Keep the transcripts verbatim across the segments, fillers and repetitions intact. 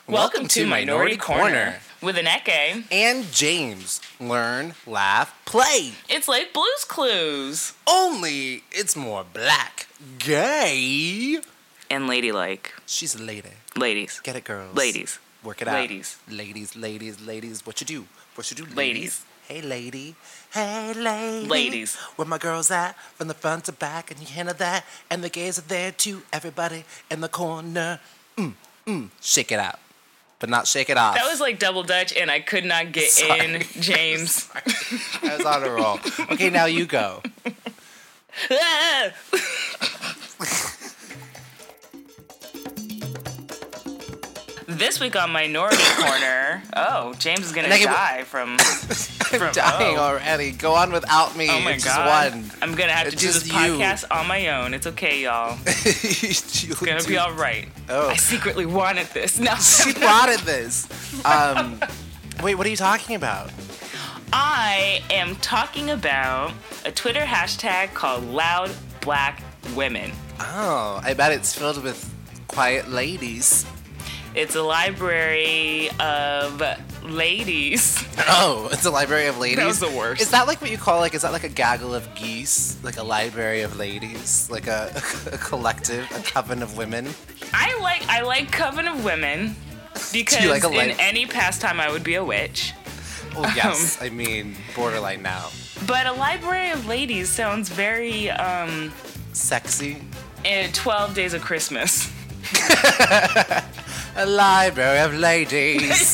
Welcome, Welcome to, to Minority, Minority Corner. Corner with Aneke and James. Learn, laugh, play. It's like Blue's Clues. Only it's more black, gay, and ladylike. She's a lady. Ladies. Get it, girls. Ladies. Work it out. Ladies. Ladies, ladies, ladies. What you do? What you do, ladies? Ladies. Hey, lady. Hey, lady. Ladies. Where my girls at? From the front to back, and you handle that. And the gays are there too. Everybody in the corner. Mm, mm. Shake it out. But not shake it off. That was like double Dutch, and I could not get Sorry. in, James. I was on a roll. Okay, now you go. This week on Minority Corner, oh, James is gonna die from. I'm from, dying oh. already. Go on without me. Oh my it's god! Just one. I'm gonna have it's to do this podcast you. on my own. It's okay, y'all. It's gonna do. be all right. Oh. I secretly wanted this. No, she wanted this. Um, wait, what are you talking about? I am talking about a Twitter hashtag called Loud Black Women. Oh, I bet it's filled with quiet ladies. It's a library of ladies. Oh, it's a library of ladies? That was the worst. Is that like what you call, like, is that like a gaggle of geese? Like a library of ladies? Like a, a collective, a coven of women? I like I like coven of women because like in li- any pastime I would be a witch. Well, yes. Um, I mean, borderline now. But a library of ladies sounds very, um... sexy? And twelve Days of Christmas. A library of ladies.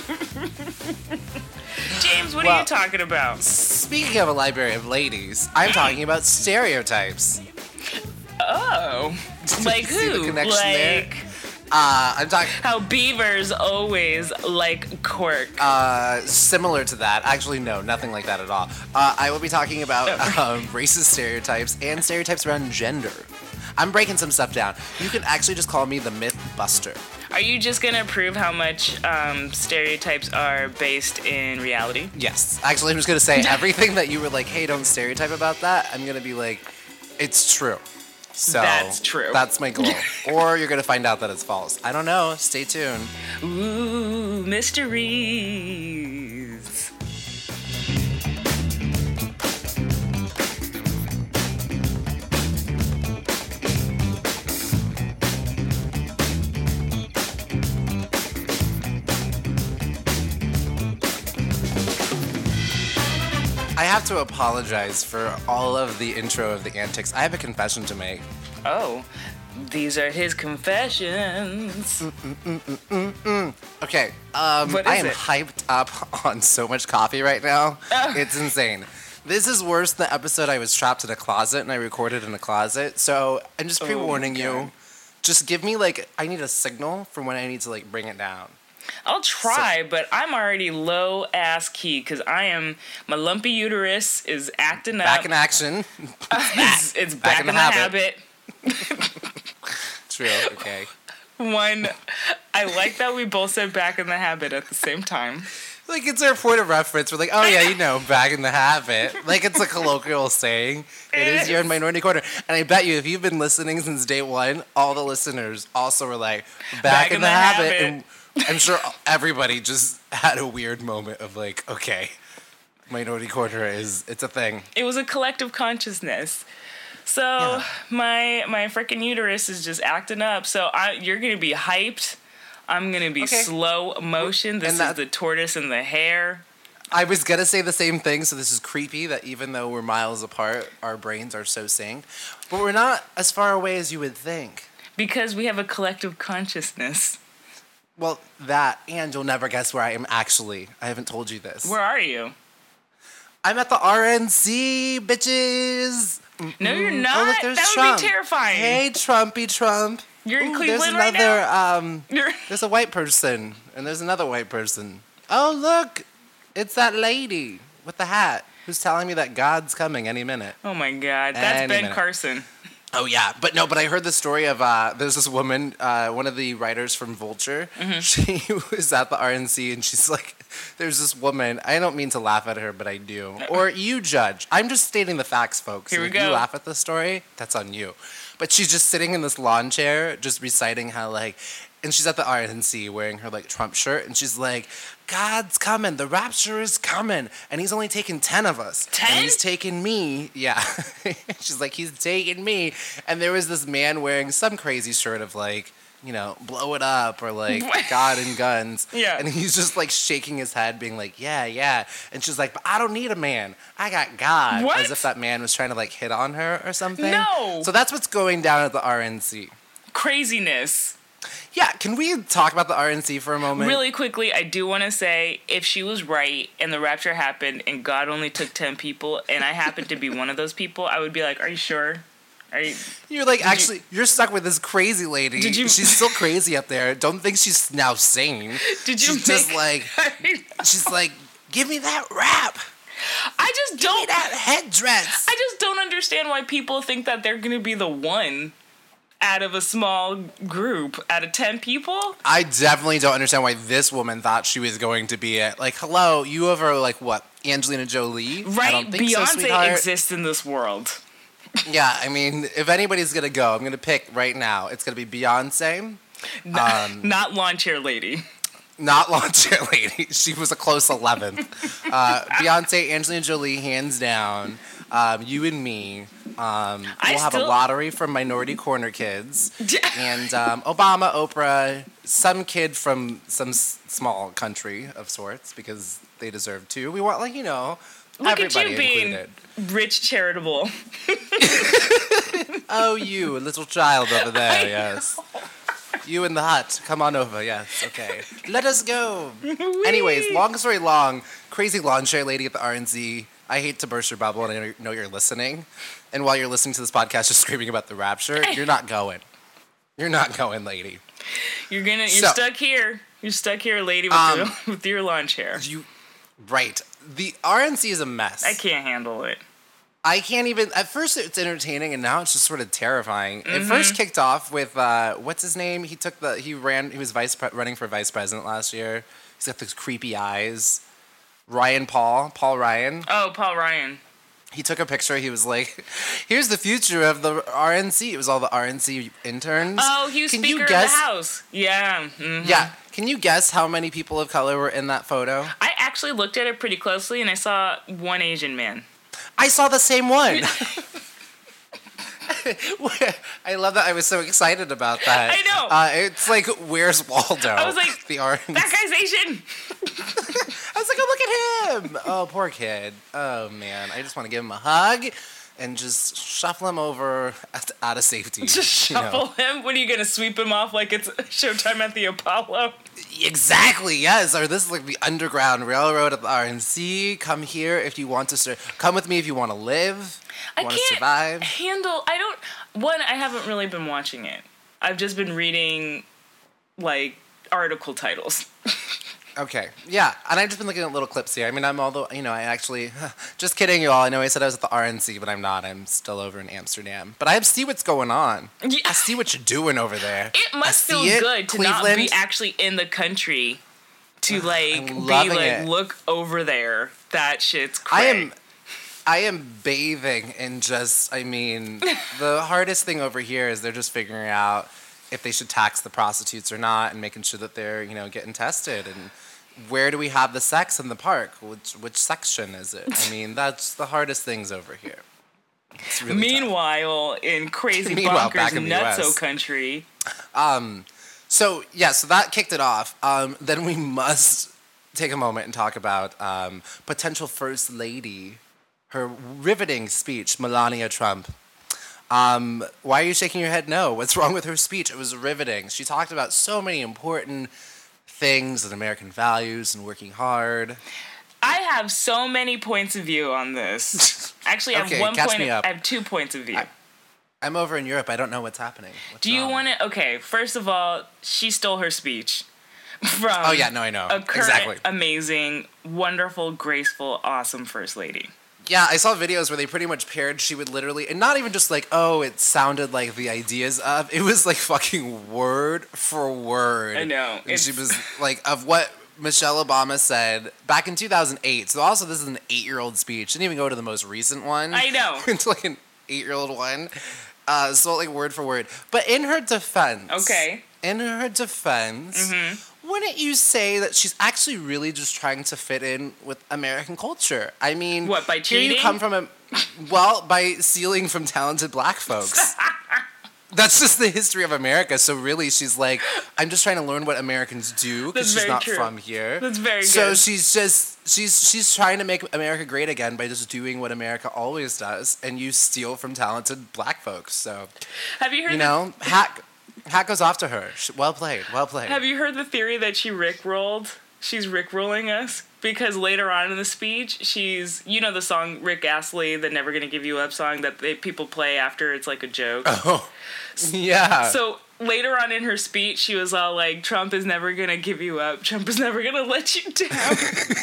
James, what well, are you talking about? Speaking of a library of ladies, I'm talking about stereotypes. Oh. Like who? See the connection like there? Uh, I'm talking how beavers always like cork. Uh, similar to that. Actually, no, nothing like that at all. Uh, I will be talking about um, racist stereotypes and stereotypes around gender. I'm breaking some stuff down. You can actually just call me the myth buster. Are you just gonna prove how much um, stereotypes are based in reality? Yes. Actually, I'm just gonna say everything that you were like, hey, don't stereotype about that. I'm gonna be like, it's true. So that's true. That's my goal. Or you're gonna find out that it's false. I don't know. Stay tuned. Ooh, mysteries. I have to apologize for all of the intro of the antics. I have a confession to make. Oh, these are his confessions. Mm, mm, mm, mm, mm, mm. Okay, um, what is I am it? hyped up on so much coffee right now. Oh. It's insane. This is worse than the episode I was trapped in a closet and I recorded in a closet. So I'm just pre-warning oh, you. Just give me like, I need a signal for when I need to like bring it down. I'll try, so, but I'm already low ass key because I am, my lumpy uterus is acting up. Back in action. It's, it's, it's back, back in, in the habit. habit. True, okay. One, I like that we both said back in the habit at the same time. Like, it's our point of reference. We're like, oh, yeah, you know, back in the habit. Like, it's a colloquial saying. It, it is, is. You're in Minority Corner. And I bet you, if you've been listening since day one, all the listeners also were like, back, back in, in the, the habit. habit. And I'm sure everybody just had a weird moment of like, okay, Minority Corner is, it's a thing. It was a collective consciousness. So yeah. my my freaking uterus is just acting up. So I, you're going to be hyped. I'm going to be okay. slow motion. This that, is the tortoise and the hare. I was going to say the same thing. So this is creepy that even though we're miles apart, our brains are so synced. But we're not as far away as you would think. Because we have a collective consciousness. Well, that, and you'll never guess where I am actually. I haven't told you this. Where are you? I'm at the R N C, bitches. Mm-mm. No, you're not. Oh, look, there's that Trump. would be terrifying. Hey, Trumpy Trump. You're in Ooh, Cleveland there's right another, now? Um, there's a white person, and there's another white person. Oh, look. It's that lady with the hat who's telling me that God's coming any minute. Oh, my God. That's any Ben minute. Carson. Oh, yeah. But no, but I heard the story of, uh, there's this woman, uh, one of the writers from Vulture. Mm-hmm. She was at the R N C, and she's like, there's this woman. I don't mean to laugh at her, but I do. Or you judge. I'm just stating the facts, folks. Here we if go. you laugh at the story, that's on you. But she's just sitting in this lawn chair, just reciting how, like, and she's at the R N C wearing her like Trump shirt, and she's like, God's coming, the rapture is coming, and he's only taking ten of us. ten? And he's taking me. Yeah. She's like, he's taking me. And there was this man wearing some crazy shirt of like, you know, blow it up or like God and guns. Yeah. And he's just like shaking his head, being like, yeah, yeah. And she's like, but I don't need a man. I got God. What? As if that man was trying to like hit on her or something. No. So that's what's going down at the R N C. Craziness. Yeah, can we talk about the R N C for a moment? Really quickly, I do want to say, if she was right and the rapture happened and God only took ten people and I happened to be one of those people, I would be like, are you sure? Are you, you're like, actually, you, you're stuck with this crazy lady. Did you, she's still crazy up there. Don't think she's now sane. Did you she's make, just like, she's like, give me that rap. I just give don't. me that headdress. I just don't understand why people think that they're going to be the one out of a small group, out of ten people. I definitely don't understand why this woman thought she was going to be it. Like, hello, you ever like what, Angelina Jolie? Right, I don't think Beyonce so, exists in this world. Yeah, I mean, if anybody's gonna go, I'm gonna pick right now. It's gonna be Beyonce. Um, not lawn chair lady. Not lawn chair lady. She was a close eleventh. Uh, Beyonce, Angelina Jolie, hands down. Um, you and me. Um, we'll have still... a lottery from Minority Corner kids. And um, Obama, Oprah, some kid from some s- small country of sorts, because they deserve to. We want, like, you know, Look everybody at you being included. Rich charitable. Oh, you, a little child over there, yes. You in the hut. Come on over, yes, okay. Let us go. Whee! Anyways, long story long, crazy lawn chair lady at the R N C. I hate to burst your bubble, and I know you're listening. And while you're listening to this podcast just screaming about the rapture, you're not going. You're not going, lady. You're gonna. You're so, stuck here. You're stuck here, lady, with, um, your, with your lawn chair. You, right. The R N C is a mess. I can't handle it. I can't even. At first, it's entertaining, and now it's just sort of terrifying. Mm-hmm. It first kicked off with uh, what's his name? He took the. He ran. He was vice pre- running for vice president last year. He's got those creepy eyes. Ryan Paul, Paul Ryan. Oh, Paul Ryan. He took a picture. He was like, "Here's the future of the R N C." It was all the R N C interns. Oh, he was Can Speaker you guess, of the House. Yeah. Mm-hmm. Yeah. Can you guess how many people of color were in that photo? I actually looked at it pretty closely, and I saw one Asian man. I saw the same one. I love that. I was so excited about that. I know. Uh, it's like, where's Waldo? I was like, the R N C. That guy's Asian. I was like, oh, look at him. Oh, poor kid. Oh, man. I just want to give him a hug and just shuffle him over out of safety. Just shuffle you know. him? What are you going to sweep him off like it's showtime at the Apollo? Exactly, yes. Or this is like the Underground Railroad at the R N C. Come here if you want to sur- come with me if you want to live. I want can't to survive. handle. I don't. One, I haven't really been watching it. I've just been reading, like, article titles. Okay, yeah, and I've just been looking at little clips here. I mean, I'm although you know, I actually, just kidding, you all. I know I said I was at the R N C, but I'm not. I'm still over in Amsterdam. But I see what's going on. Yeah. I see what you're doing over there. It must feel it, good to Cleveland. not be actually in the country. To like be like it. Look over there. That shit's crazy. I am. I am bathing in just, I mean, the hardest thing over here is they're just figuring out if they should tax the prostitutes or not and making sure that they're, you know, getting tested. And where do we have the sex in the park? Which which section is it? I mean, that's the hardest things over here. It's really Meanwhile, tough. in crazy Meanwhile, bonkers nutso country. Um, so, yeah, so that kicked it off. Um, then we must take a moment and talk about um, potential first lady, her riveting speech, Melania Trump. Um, why are you shaking your head no? What's wrong with her speech? It was riveting. She talked about so many important things and American values and working hard. I have so many points of view on this. Actually, I okay, have one catch point. Me up. I have two points of view. I, I'm over in Europe. I don't know what's happening. What's Do you wrong? want to? Okay, first of all, she stole her speech from. Oh yeah, no, I know. A current, exactly. amazing, wonderful, graceful, awesome first lady. Yeah, I saw videos where they pretty much paired. She would literally, and not even just like, oh, it sounded like the ideas of. It was like fucking word for word. I know. And she was like, of what Michelle Obama said back in two thousand eight. So also, this is an eight-year-old speech. Didn't even go to the most recent one. I know. Went to like an eight-year-old one. Uh, so like word for word. But in her defense, okay, in her defense, mm-hmm. wouldn't you say that she's actually really just trying to fit in with American culture? I mean, what, by cheating? Here you come from a, well, by stealing from talented black folks. That's just the history of America. So really, she's like, I'm just trying to learn what Americans do because she's not true. from here. That's very so good. So she's just she's she's trying to make America great again by just doing what America always does, and you steal from talented black folks. So have you heard? You know, the- hat hat goes off to her. Well played. Well played. Have you heard the theory that she rickrolled? She's rickrolling us because later on in the speech, she's, you know, the song Rick Astley, the Never Gonna Give You Up song that they, people play after it's like a joke. Oh, yeah. So later on in her speech, she was all like, Trump is never gonna give you up. Trump is never gonna let you down.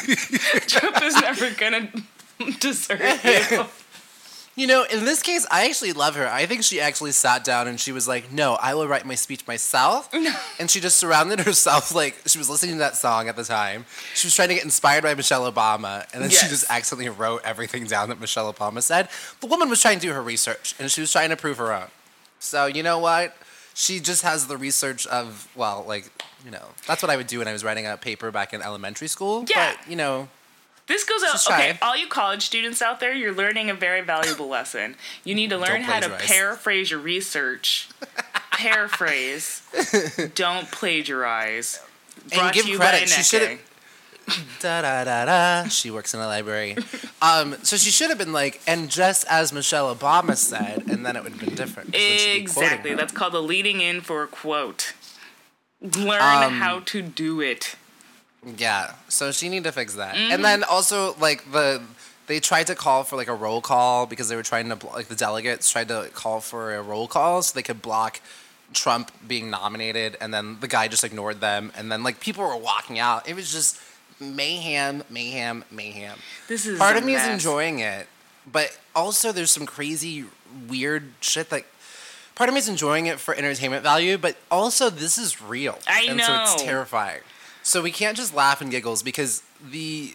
Trump is never gonna desert you. You know, in this case, I actually love her. I think she actually sat down and she was like, no, I will write my speech myself. No. And she just surrounded herself, like, she was listening to that song at the time. She was trying to get inspired by Michelle Obama. And then yes. she just accidentally wrote everything down that Michelle Obama said. The woman was trying to do her research, and she was trying to prove her own. So, you know what? She just has the research of, well, like, you know, that's what I would do when I was writing a paper back in elementary school. Yeah. But, you know... This goes out, okay, all you college students out there, you're learning a very valuable lesson. You need to learn how to paraphrase your research. Paraphrase. Don't plagiarize. Brought and give to you credit. by She should have... Da da da da. She works in a library. Um, so she should have been like, and just as Michelle Obama said, and then it would have been different. Exactly. That's called a leading in for a quote. Learn um, how to do it. Yeah, so she need to fix that. Mm-hmm. And then also, like, the they tried to call for, like, a roll call because they were trying to, like, the delegates tried to call for a roll call so they could block Trump being nominated, and then the guy just ignored them, and then, like, people were walking out. It was just mayhem, mayhem, mayhem. This is Part of me mess. is enjoying it, but also there's some crazy, weird shit that... Part of me is enjoying it for entertainment value, but also this is real. I and know. And so it's terrifying. So we can't just laugh and giggles because the,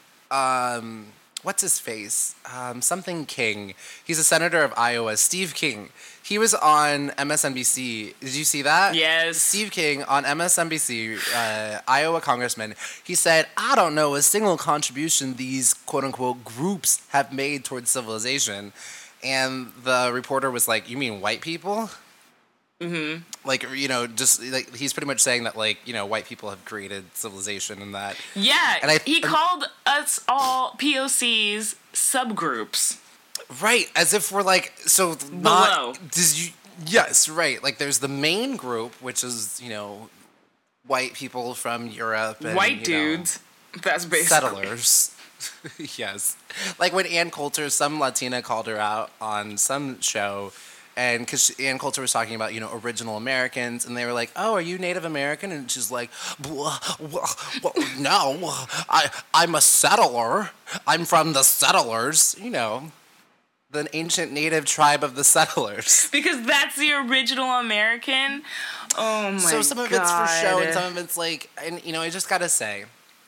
um, what's his face? Um, something King. He's a senator of Iowa, Steve King. He was on M S N B C. Did you see that? Yes. Steve King on M S N B C, uh, Iowa congressman. He said, I don't know a single contribution these quote-unquote groups have made towards civilization. And the reporter was like, you mean white people? Mm-hmm. Like, you know, just like he's pretty much saying that, like, you know, white people have created civilization and that. Yeah, and I, he um, called us all P O Cs subgroups. Right, as if we're like so below. Not, does you? Yes, right. Like, there's the main group, which is, you know, white people from Europe, and, white you dudes. Know, That's basically settlers. Yes, like when Ann Coulter, some Latina called her out on some show. And because Ann Coulter was talking about, you know, original Americans, and they were like, "Oh, are you Native American?" And she's like, well, well, well, "No, I I'm a settler. I'm from the settlers. You know, the ancient Native tribe of the settlers." Because that's the original American. Oh my god! So some of god. it's for show, and some of it's like, and you know, I just gotta say,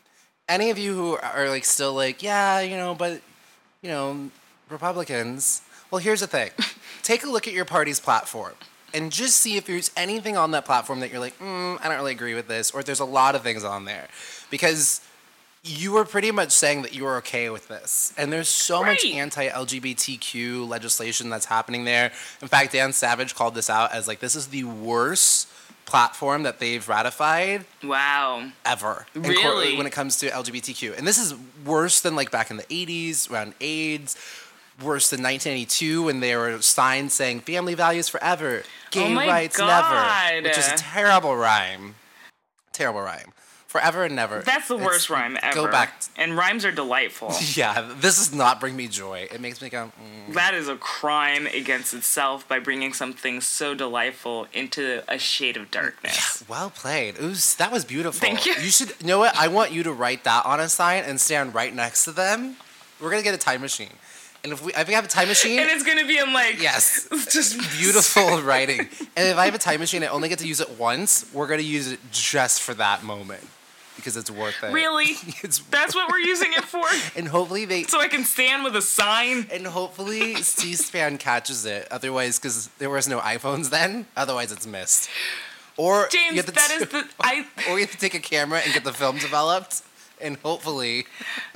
any of you who are like still like, yeah, you know, but you know, Republicans. Well, here's the thing. Take a look at your party's platform and just see if there's anything on that platform that you're like, mm, I don't really agree with this, or there's a lot of things on there. Because you were pretty much saying that you were okay with this. And there's so right. much anti-L G B T Q legislation that's happening there. In fact, Dan Savage called this out as, like, this is the worst platform that they've ratified. Wow. Ever. Really? Cor- when it comes to L G B T Q. And this is worse than, like, back in the eighties, around AIDS. Worse than nineteen eighty-two when there were signs saying family values forever, gay oh my rights God. never, which is a terrible rhyme. Terrible rhyme. Forever and never. That's the worst it's, rhyme ever. Go back. T- and rhymes are delightful. Yeah, this does not bring me joy. It makes me go, mm. That is a crime against itself by bringing something so delightful into a shade of darkness. Yeah, well played. It was, that was beautiful. Thank you. You should, you know what? I want you to write that on a sign and stand right next to them. We're going to get a time machine. And if we, if we have a time machine, and it's gonna be in like yes, just beautiful writing. And if I have a time machine, I only get to use it once. We're gonna use it just for that moment because it's worth it. Really? It's That's what we're using it for. And hopefully they. So I can stand with a sign. And hopefully C-SPAN catches it. Otherwise, because there was no iPhones then. Otherwise, it's missed. Or James, that t- is the I. Or you have to take a camera and get the film developed, and hopefully.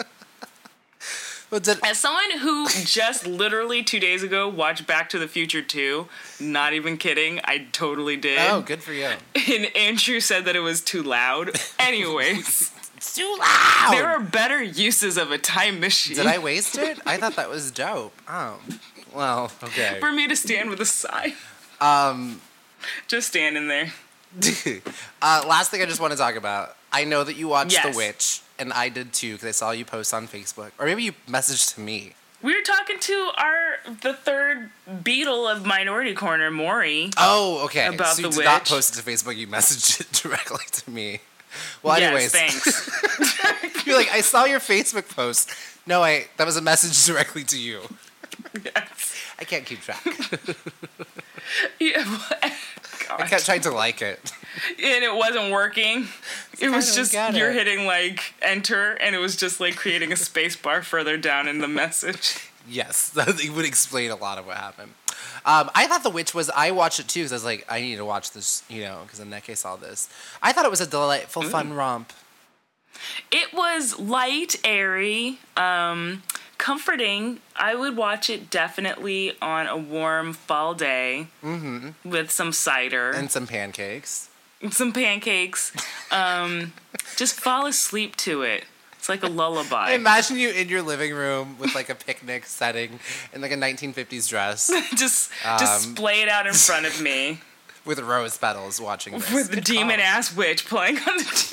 Did, As someone who just literally two days ago watched Back to the Future two, not even kidding, I totally did. Oh, good for you. And Andrew said that it was too loud. Anyways. It's too loud! There are better uses of a time machine. Did I waste it? I thought that was dope. Oh. Well, okay. For me to stand with a sigh. Um. Just standing there. uh, last thing I just want to talk about. I know that you watched yes. The Witch, and I did too, because I saw you post on Facebook. Or maybe you messaged to me. We were talking to our the third Beatle of Minority Corner, Maury. Oh, okay. About so The you did Witch. not post it to Facebook, you messaged it directly to me. Well, anyways. Yes, thanks. You're like, I saw your Facebook post. No, I that was a message directly to you. Yes. I can't keep track. Yeah, I kept trying to like it. And it wasn't working. It was just, you're it. hitting like enter, and it was just like creating a space bar further down in the message. Yes, that would explain a lot of what happened. Um, I thought The Witch was, I watched it too, because I was like, I need to watch this, you know, because Anneke saw this. I thought it was a delightful, Ooh. fun romp. It was light, airy, um, comforting. I would watch it definitely on a warm fall day mm-hmm. with some cider. And some pancakes. And some pancakes. Um, just fall asleep to it. It's like a lullaby. I imagine you in your living room with like a picnic setting in like a nineteen fifties dress. just um, just splay it out in front of me. With rose petals watching this. With the demon-ass witch playing on the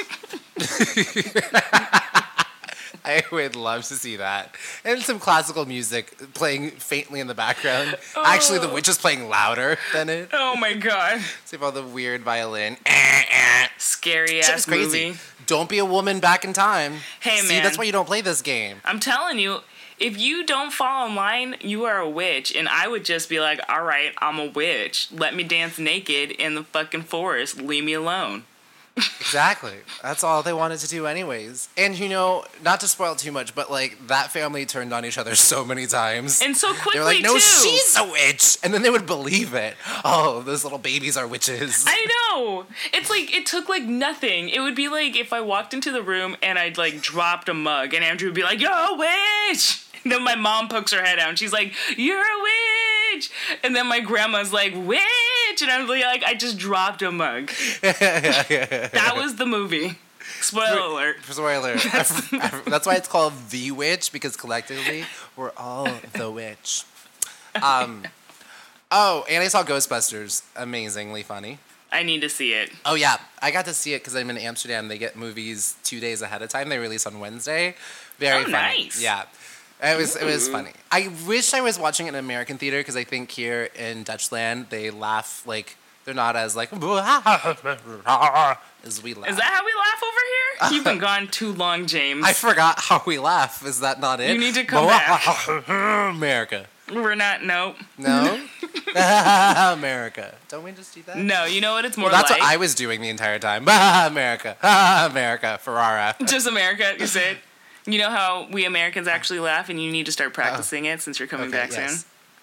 I would love to see that. And some classical music playing faintly in the background. Oh. Actually, the witch is playing louder than it. Oh my god. See all the weird violin. Scary-ass movie. Don't be a woman back in time. Hey, See, man. that's why you don't play this game. I'm telling you, if you don't fall in line, you are a witch. And I would just be like, all right, I'm a witch. Let me dance naked in the fucking forest. Leave me alone. Exactly. That's all they wanted to do anyways. And, you know, not to spoil too much, but, like, that family turned on each other so many times. And so quickly, They were like, no, too. she's a witch! And then they would believe it. Oh, those little babies are witches. I know! It's like, it took, like, nothing. It would be like if I walked into the room and I'd, like, dropped a mug, and Andrew would be like, you're a witch! And then my mom pokes her head out, and she's like, you're a witch! And then my grandma's like, witch! And I'm like, I just dropped a mug. That was the movie. Spoiler for, alert. Spoiler alert. That's, That's why it's called The Witch, because collectively, we're all the witch. Um, oh, and I saw Ghostbusters. Amazingly funny. I need to see it. Oh, yeah. I got to see it because I'm in Amsterdam. They get movies two days ahead of time. They release on Wednesday. Very oh, funny. Nice. Yeah. It was Ooh. it was funny. I wish I was watching it in an American theater because I think here in Dutchland they laugh like they're not as like as we laugh. Is that how we laugh over here? You've been gone too long, James. I forgot how we laugh. Is that not it? You need to come back. America. We're not. Nope. No. America. Don't we just do that? No. You know what? It's more. Well, that's like... what I was doing the entire time. America. America. Ferrara. Just America. You say it. You know how we Americans actually laugh, and you need to start practicing oh. it since you're coming okay, back yes.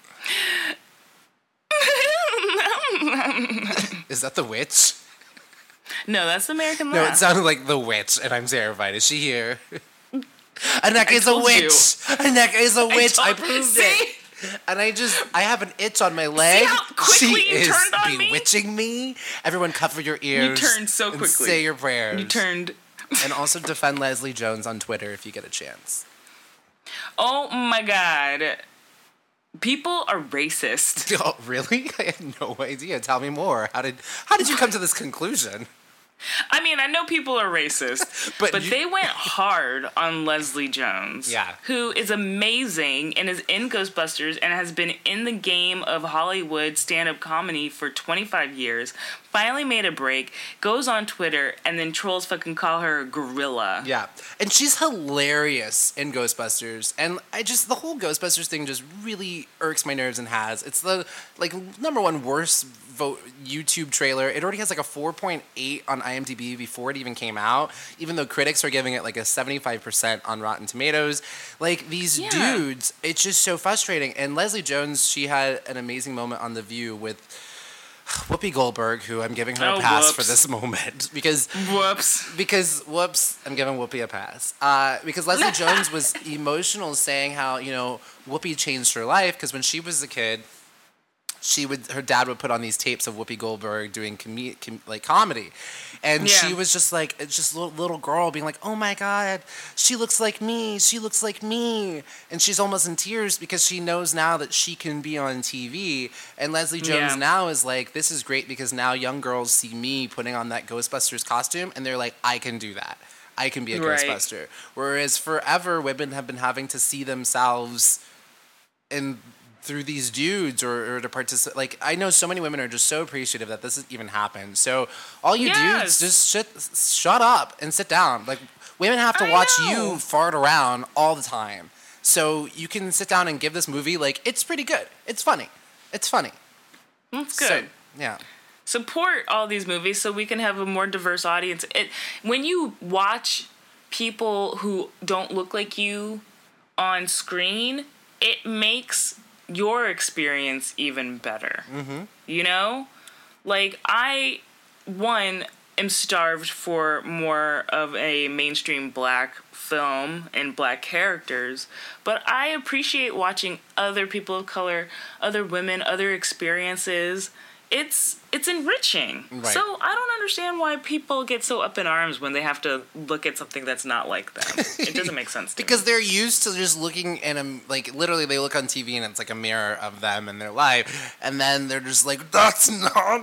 soon. Is that the witch? No, that's the American laugh. No, it sounded like the witch, and I'm terrified. Is she here? Anneke is a witch. Anneke is a witch. I, I proved see? it. And I just, I have an itch on my leg. See how quickly she you is turned on bewitching me? me. Everyone cover your ears. You turned so quickly. And say your prayers. You turned... And also defend Leslie Jones on Twitter if you get a chance. Oh my god. People are racist. Oh, really? I had no idea. Tell me more. How did how did you come to this conclusion? I mean, I know people are racist, but, but you... they went hard on Leslie Jones, yeah. who is amazing and is in Ghostbusters and has been in the game of Hollywood stand-up comedy for twenty-five years, finally made a break, goes on Twitter, and then trolls fucking call her a gorilla. Yeah. And she's hilarious in Ghostbusters. And I just, the whole Ghostbusters thing just really irks my nerves and has. It's the, like, number one worst vote YouTube trailer. It already has like a four point eight on IMDb before it even came out, even though critics are giving it like a seventy-five percent on Rotten Tomatoes. Like, these yeah. dudes, it's just so frustrating. And Leslie Jones, she had an amazing moment on The View with Whoopi Goldberg, who I'm giving her oh, a pass whoops. for this moment because whoops because whoops I'm giving Whoopi a pass uh, because Leslie Jones was emotional saying how you know Whoopi changed her life because when she was a kid she would her dad would put on these tapes of Whoopi Goldberg doing com- com- like comedy, and yeah. she was just like it's just a little, little girl being like, oh my god, she looks like me, she looks like me, and she's almost in tears because she knows now that she can be on T V. And Leslie Jones yeah. now is like, this is great because now young girls see me putting on that Ghostbusters costume and they're like, I can do that. I can be a right. Ghostbuster. Whereas forever women have been having to see themselves in through these dudes or, or to participate. Like, I know so many women are just so appreciative that this has even happened. So all you yes. dudes, just shut, shut up and sit down. Like, women have to I watch know. you fart around all the time. So you can sit down and give this movie, like, it's pretty good. It's funny. It's funny. That's good. So, yeah. Support all these movies so we can have a more diverse audience. It, when you watch people who don't look like you on screen, it makes your experience even better. Mm-hmm. You know? Like, I, one, am starved for more of a mainstream black film and black characters, but I appreciate watching other people of color, other women, other experiences. It's it's enriching. Right. So I don't understand why people get so up in arms when they have to look at something that's not like them. It doesn't make sense to because me. They're used to just looking in a, like, literally they look on T V and it's like a mirror of them and their life, and then they're just like, that's not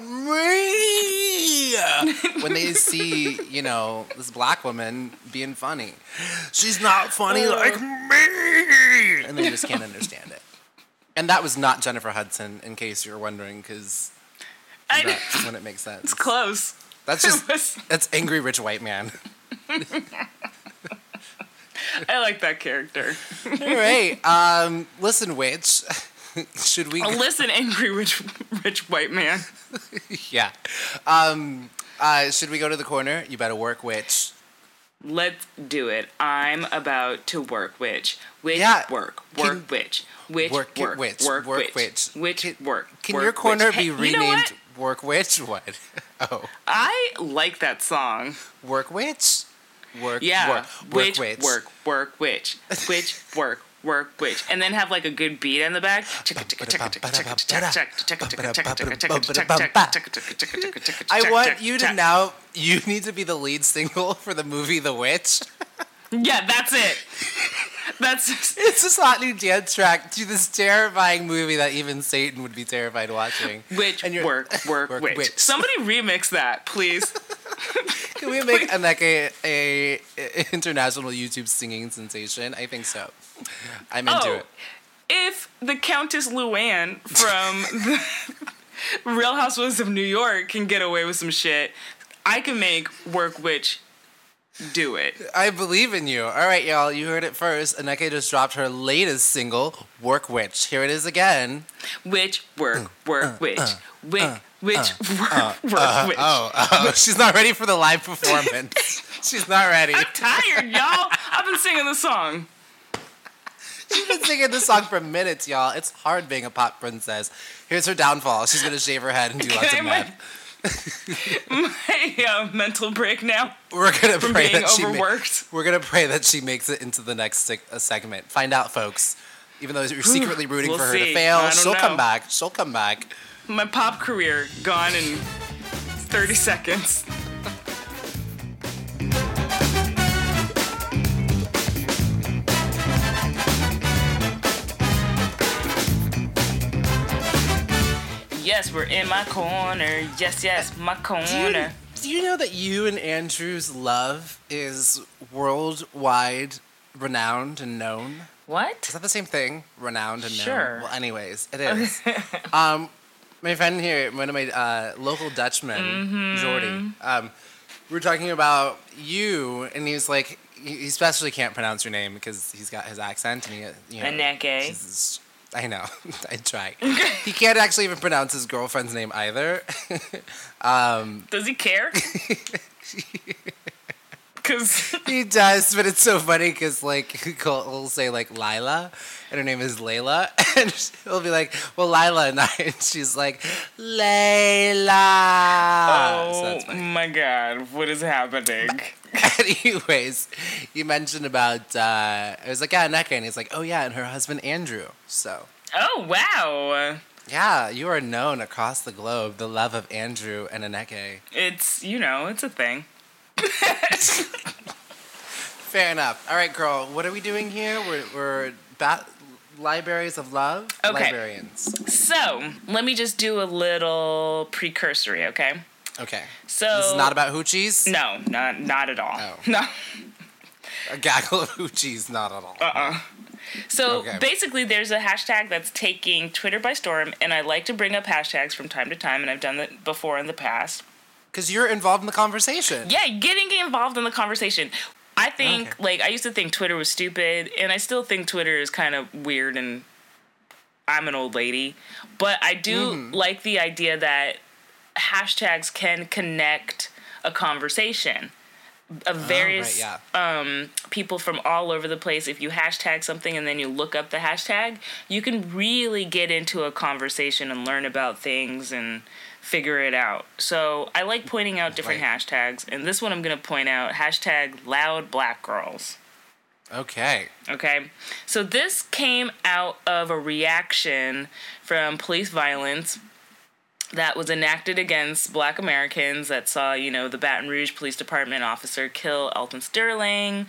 me! When they see, you know, this black woman being funny. She's not funny uh. like me! And they just can't understand it. And that was not Jennifer Hudson, in case you're wondering, because that's when it makes sense. It's close. That's just, that's angry rich white man. I like that character. All right. Um, listen, witch. Should we... Oh, listen, angry rich, rich white man. Yeah. Um, uh, should we go to the corner? You better work, witch. Let's do it. I'm about to work, witch. Witch, yeah. work. Work, Can, witch. Witch, work, work. Witch. Work, work, witch. witch. Witch, can, work. Can work, your corner witch. be Hey, renamed you know Work, Witch? What? Oh. I like that song. Work, witch? Work, yeah. work. Work, witch, witch. Work, work, witch. Witch, work. Work, witch. And then have like a good beat in the back. I want you to now, you need to be the lead single for the movie The Witch. Yeah, that's it. That's it's this hot new dance track to this terrifying movie that even Satan would be terrified watching. Witch, and work, work, work, witch. witch. Somebody remix that, please. Can we make a, like a, a, a international YouTube singing sensation? I think so. I'm into oh, it. If the Countess Luann from the Real Housewives of New York can get away with some shit, I can make Work Witch do it. I believe in you. All right, y'all. You heard it first. Aneka just dropped her latest single, Work Witch. Here it is again. Witch, work, work, uh, witch. Uh, Wick, uh, witch, uh, work, uh, work, uh, witch. Oh, oh, she's not ready for the live performance. She's not ready. I'm tired, y'all. I've been singing the song. She's been singing this song for minutes, y'all. It's hard being a pop princess. Here's her downfall. She's going to shave her head and do Can lots I of meth. My uh, mental break now. We're gonna from pray being that she overworked. Ma- we're gonna pray that she makes it into the next se- uh, segment. Find out, folks. Even though you're secretly rooting we'll for her see. to fail, she'll know. come back. She'll come back. My pop career gone in thirty seconds. Yes, we're in my corner. Yes, yes, my corner. Do you, do you know that you and Andrew's love is worldwide renowned and known? What? Is that the same thing? Renowned and known? Sure. Well, anyways, it is. um, my friend here, one of my uh, local Dutchmen, mm-hmm. Jordy, um, we were talking about you, and he was like, he especially can't pronounce your name because he's got his accent, and he, you know, Aneke. I know. I try. He can't actually even pronounce his girlfriend's name either. um, Does he care? Cause he does, but it's so funny because like he'll say like Lila, and her name is Layla, and he'll be like, "Well, Lila and I," and she's like, "Layla." Oh so my god, what is happening? Anyways, you mentioned about uh, it was like yeah, Nneka, and he's like, "Oh yeah," and her husband Andrew. So. Oh wow. Yeah, you are known across the globe, the love of Andrew and Nneka. It's, you know, it's a thing. Fair enough. All right, girl, what are we doing here? We're, we're bat- libraries of love? Okay. Librarians. So, let me just do a little precursory, okay? Okay. So this is not about hoochies? No, not not at all. Oh. No. A gaggle of hoochies, not at all. Uh-uh. So okay. basically there's a hashtag that's taking Twitter by storm, and I like to bring up hashtags from time to time, and I've done that before in the past. Because you're involved in the conversation. Yeah, getting involved in the conversation. I think, okay. like, I used to think Twitter was stupid, and I still think Twitter is kind of weird, and I'm an old lady. But I do mm. like the idea that hashtags can connect a conversation of various oh, right, yeah. um, people from all over the place. If you hashtag something and then you look up the hashtag, you can really get into a conversation and learn about things and figure it out. So I like pointing out different right. hashtags, and this one I'm going to point out, hashtag loud black girls. Okay. Okay. So this came out of a reaction from police violence that was enacted against Black Americans that saw, you know, the Baton Rouge Police Department officer kill Alton Sterling,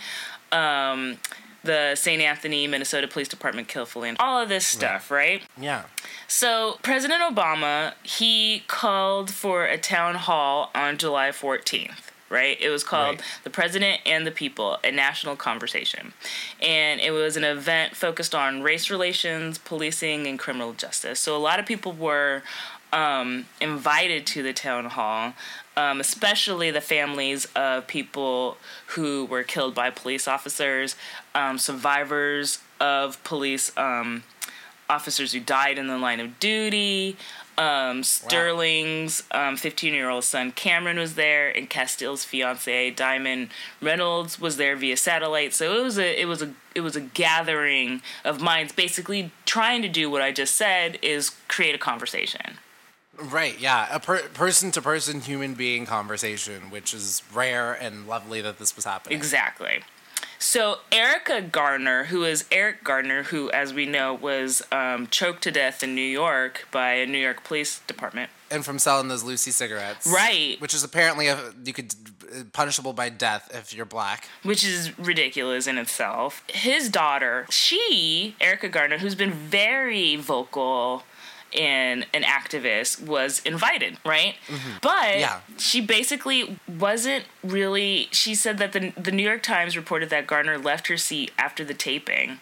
um, the Saint Anthony, Minnesota Police Department kill Philander, all of this stuff, right. right? Yeah. So President Obama, he called for a town hall on July fourteenth. Right? It was called right. The President and the People, a National Conversation. And it was an event focused on race relations, policing, and criminal justice. So a lot of people were um, invited to the town hall, um, especially the families of people who were killed by police officers, um, survivors of police um, officers who died in the line of duty. Um, Sterling's um, fifteen-year-old son Cameron was there, and Castile's fiance Diamond Reynolds was there via satellite. So it was a it was a it was a gathering of minds, basically trying to do what I just said, is create a conversation. Right. Yeah, a per- person-to-person human being conversation, which is rare and lovely that this was happening. Exactly. So Erica Garner, who is Eric Garner, who, as we know, was um, choked to death in New York by a New York Police Department. And from selling those Lucy cigarettes. Right. Which is apparently, a, you could, punishable by death if you're black. Which is ridiculous in itself. His daughter, she, Erica Garner, who's been very vocal and an activist, was invited, right? Mm-hmm. But yeah. she basically wasn't really... She said that the the New York Times reported that Garner left her seat after the taping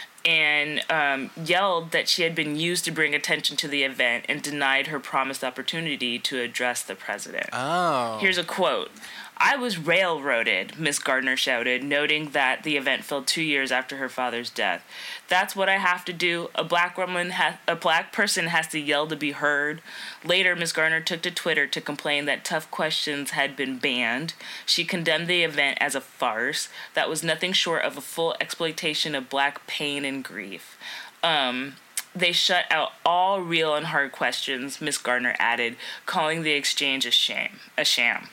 and um, yelled that she had been used to bring attention to the event and denied her promised opportunity to address the president. Oh. Here's a quote. "I was railroaded," Miss Gardner shouted, noting that the event fell two years after her father's death. "That's what I have to do. A black woman, ha- a black person has to yell to be heard." Later, Miss Gardner took to Twitter to complain that tough questions had been banned. She condemned the event as a farce that was nothing short of a full exploitation of black pain and grief. Um... They shut out all real and hard questions, Miss Gardner added, calling the exchange a shame, a sham.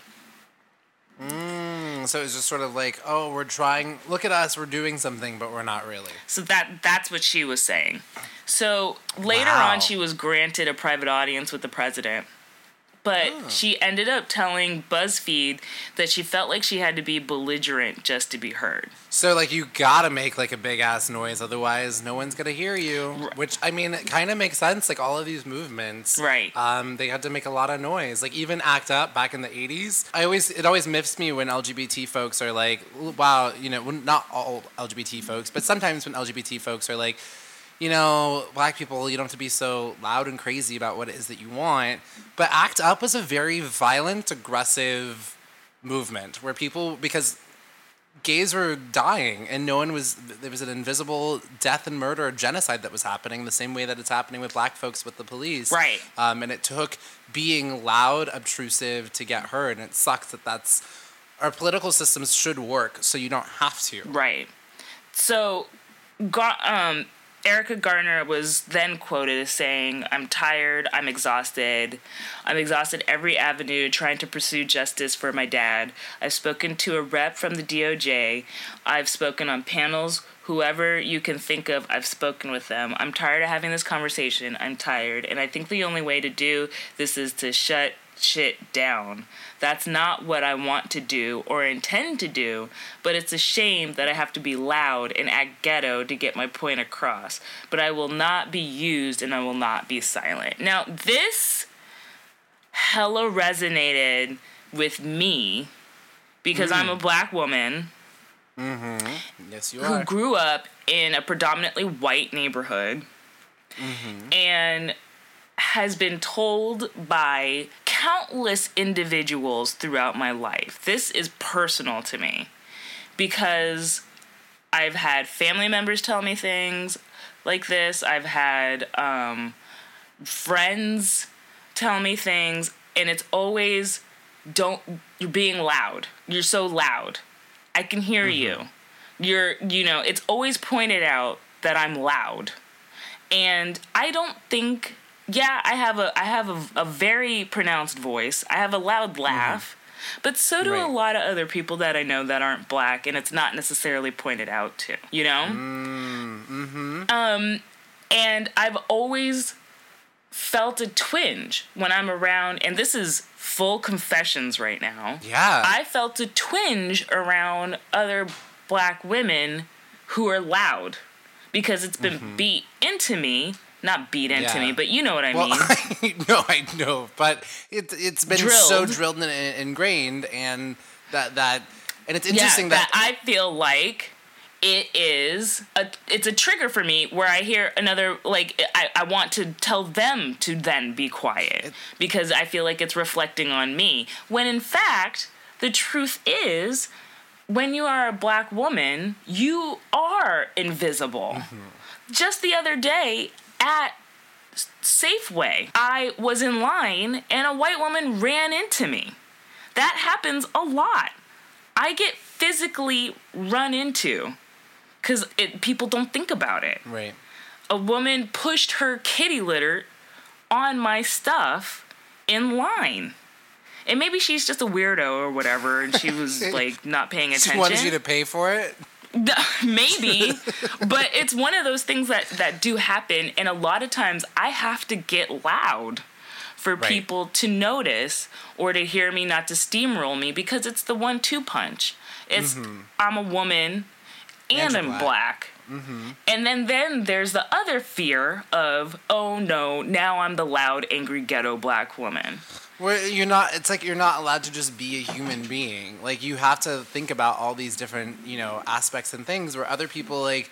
Mm, so it's just sort of like, oh, we're trying, look at us, we're doing something, but we're not really. So that that's what she was saying. So later wow. on, she was granted a private audience with the president. But oh. she ended up telling BuzzFeed that she felt like she had to be belligerent just to be heard. So, like, you gotta make, like, a big-ass noise, otherwise no one's gonna hear you. Right. Which, I mean, it kind of makes sense. Like, all of these movements. Right. Um, they had to make a lot of noise. Like, even ACT UP back in the eighties. I always, it always miffs me when L G B T folks are like, wow, you know, not all L G B T folks, but sometimes when L G B T folks are like, you know, black people, you don't have to be so loud and crazy about what it is that you want. But ACT UP was a very violent, aggressive movement where people, because gays were dying and no one was, there was an invisible death and murder, genocide that was happening the same way that it's happening with black folks with the police. Right. Um, and it took being loud, obtrusive to get heard. And it sucks that that's our political systems should work so you don't have to. Right. So, um, Erica Garner was then quoted as saying, "I'm tired, I'm exhausted. I'm exhausted every avenue trying to pursue justice for my dad. I've spoken to a rep from the D O J. I've spoken on panels. Whoever you can think of, I've spoken with them. I'm tired of having this conversation. I'm tired. And I think the only way to do this is to shut shit down. That's not what I want to do or intend to do, but it's a shame that I have to be loud and act ghetto to get my point across. But I will not be used and I will not be silent." Now, this hella resonated with me because mm. I'm a black woman mm-hmm. yes, you who are. grew up in a predominantly white neighborhood mm-hmm. and has been told by countless individuals throughout my life. This is personal to me because I've had family members tell me things like this. I've had um, friends tell me things, and it's always, don't, you're being loud. You're so loud. I can hear mm-hmm. you. You're, you know, it's always pointed out that I'm loud. And I don't think... Yeah, I have a I have a, a very pronounced voice. I have a loud laugh, mm-hmm. but so do right. a lot of other people that I know that aren't black, and it's not necessarily pointed out to, you know? Mm-hmm. Um, and I've always felt a twinge when I'm around, and this is full confessions right now. Yeah. I felt a twinge around other black women who are loud because it's been mm-hmm. beat into me. Not beat into yeah. me, but you know what I well, mean. I know, I know, but it, it's been drilled. so drilled and ingrained, and that that, and it's interesting yeah, that, that I feel like it is a it's a trigger for me where I hear another like I, I want to tell them to then be quiet it, because I feel like it's reflecting on me. When in fact, the truth is, when you are a black woman, you are invisible. Mm-hmm. Just the other day, at Safeway, I was in line and a white woman ran into me. That happens a lot. I get physically run into because people don't think about it. Right. A woman pushed her kitty litter on my stuff in line. And maybe she's just a weirdo or whatever, and she was like not paying attention. She wanted you to pay for it? Maybe, but it's one of those things that, that do happen, and a lot of times I have to get loud for right. people to notice or to hear me, not to steamroll me, because it's the one two punch. It's mm-hmm. I'm a woman and, and I'm black. black. Mm-hmm. And then, then there's the other fear of, oh no, now I'm the loud, angry, ghetto black woman. Where you're not, it's like you're not allowed to just be a human being. Like, you have to think about all these different, you know, aspects and things where other people, like,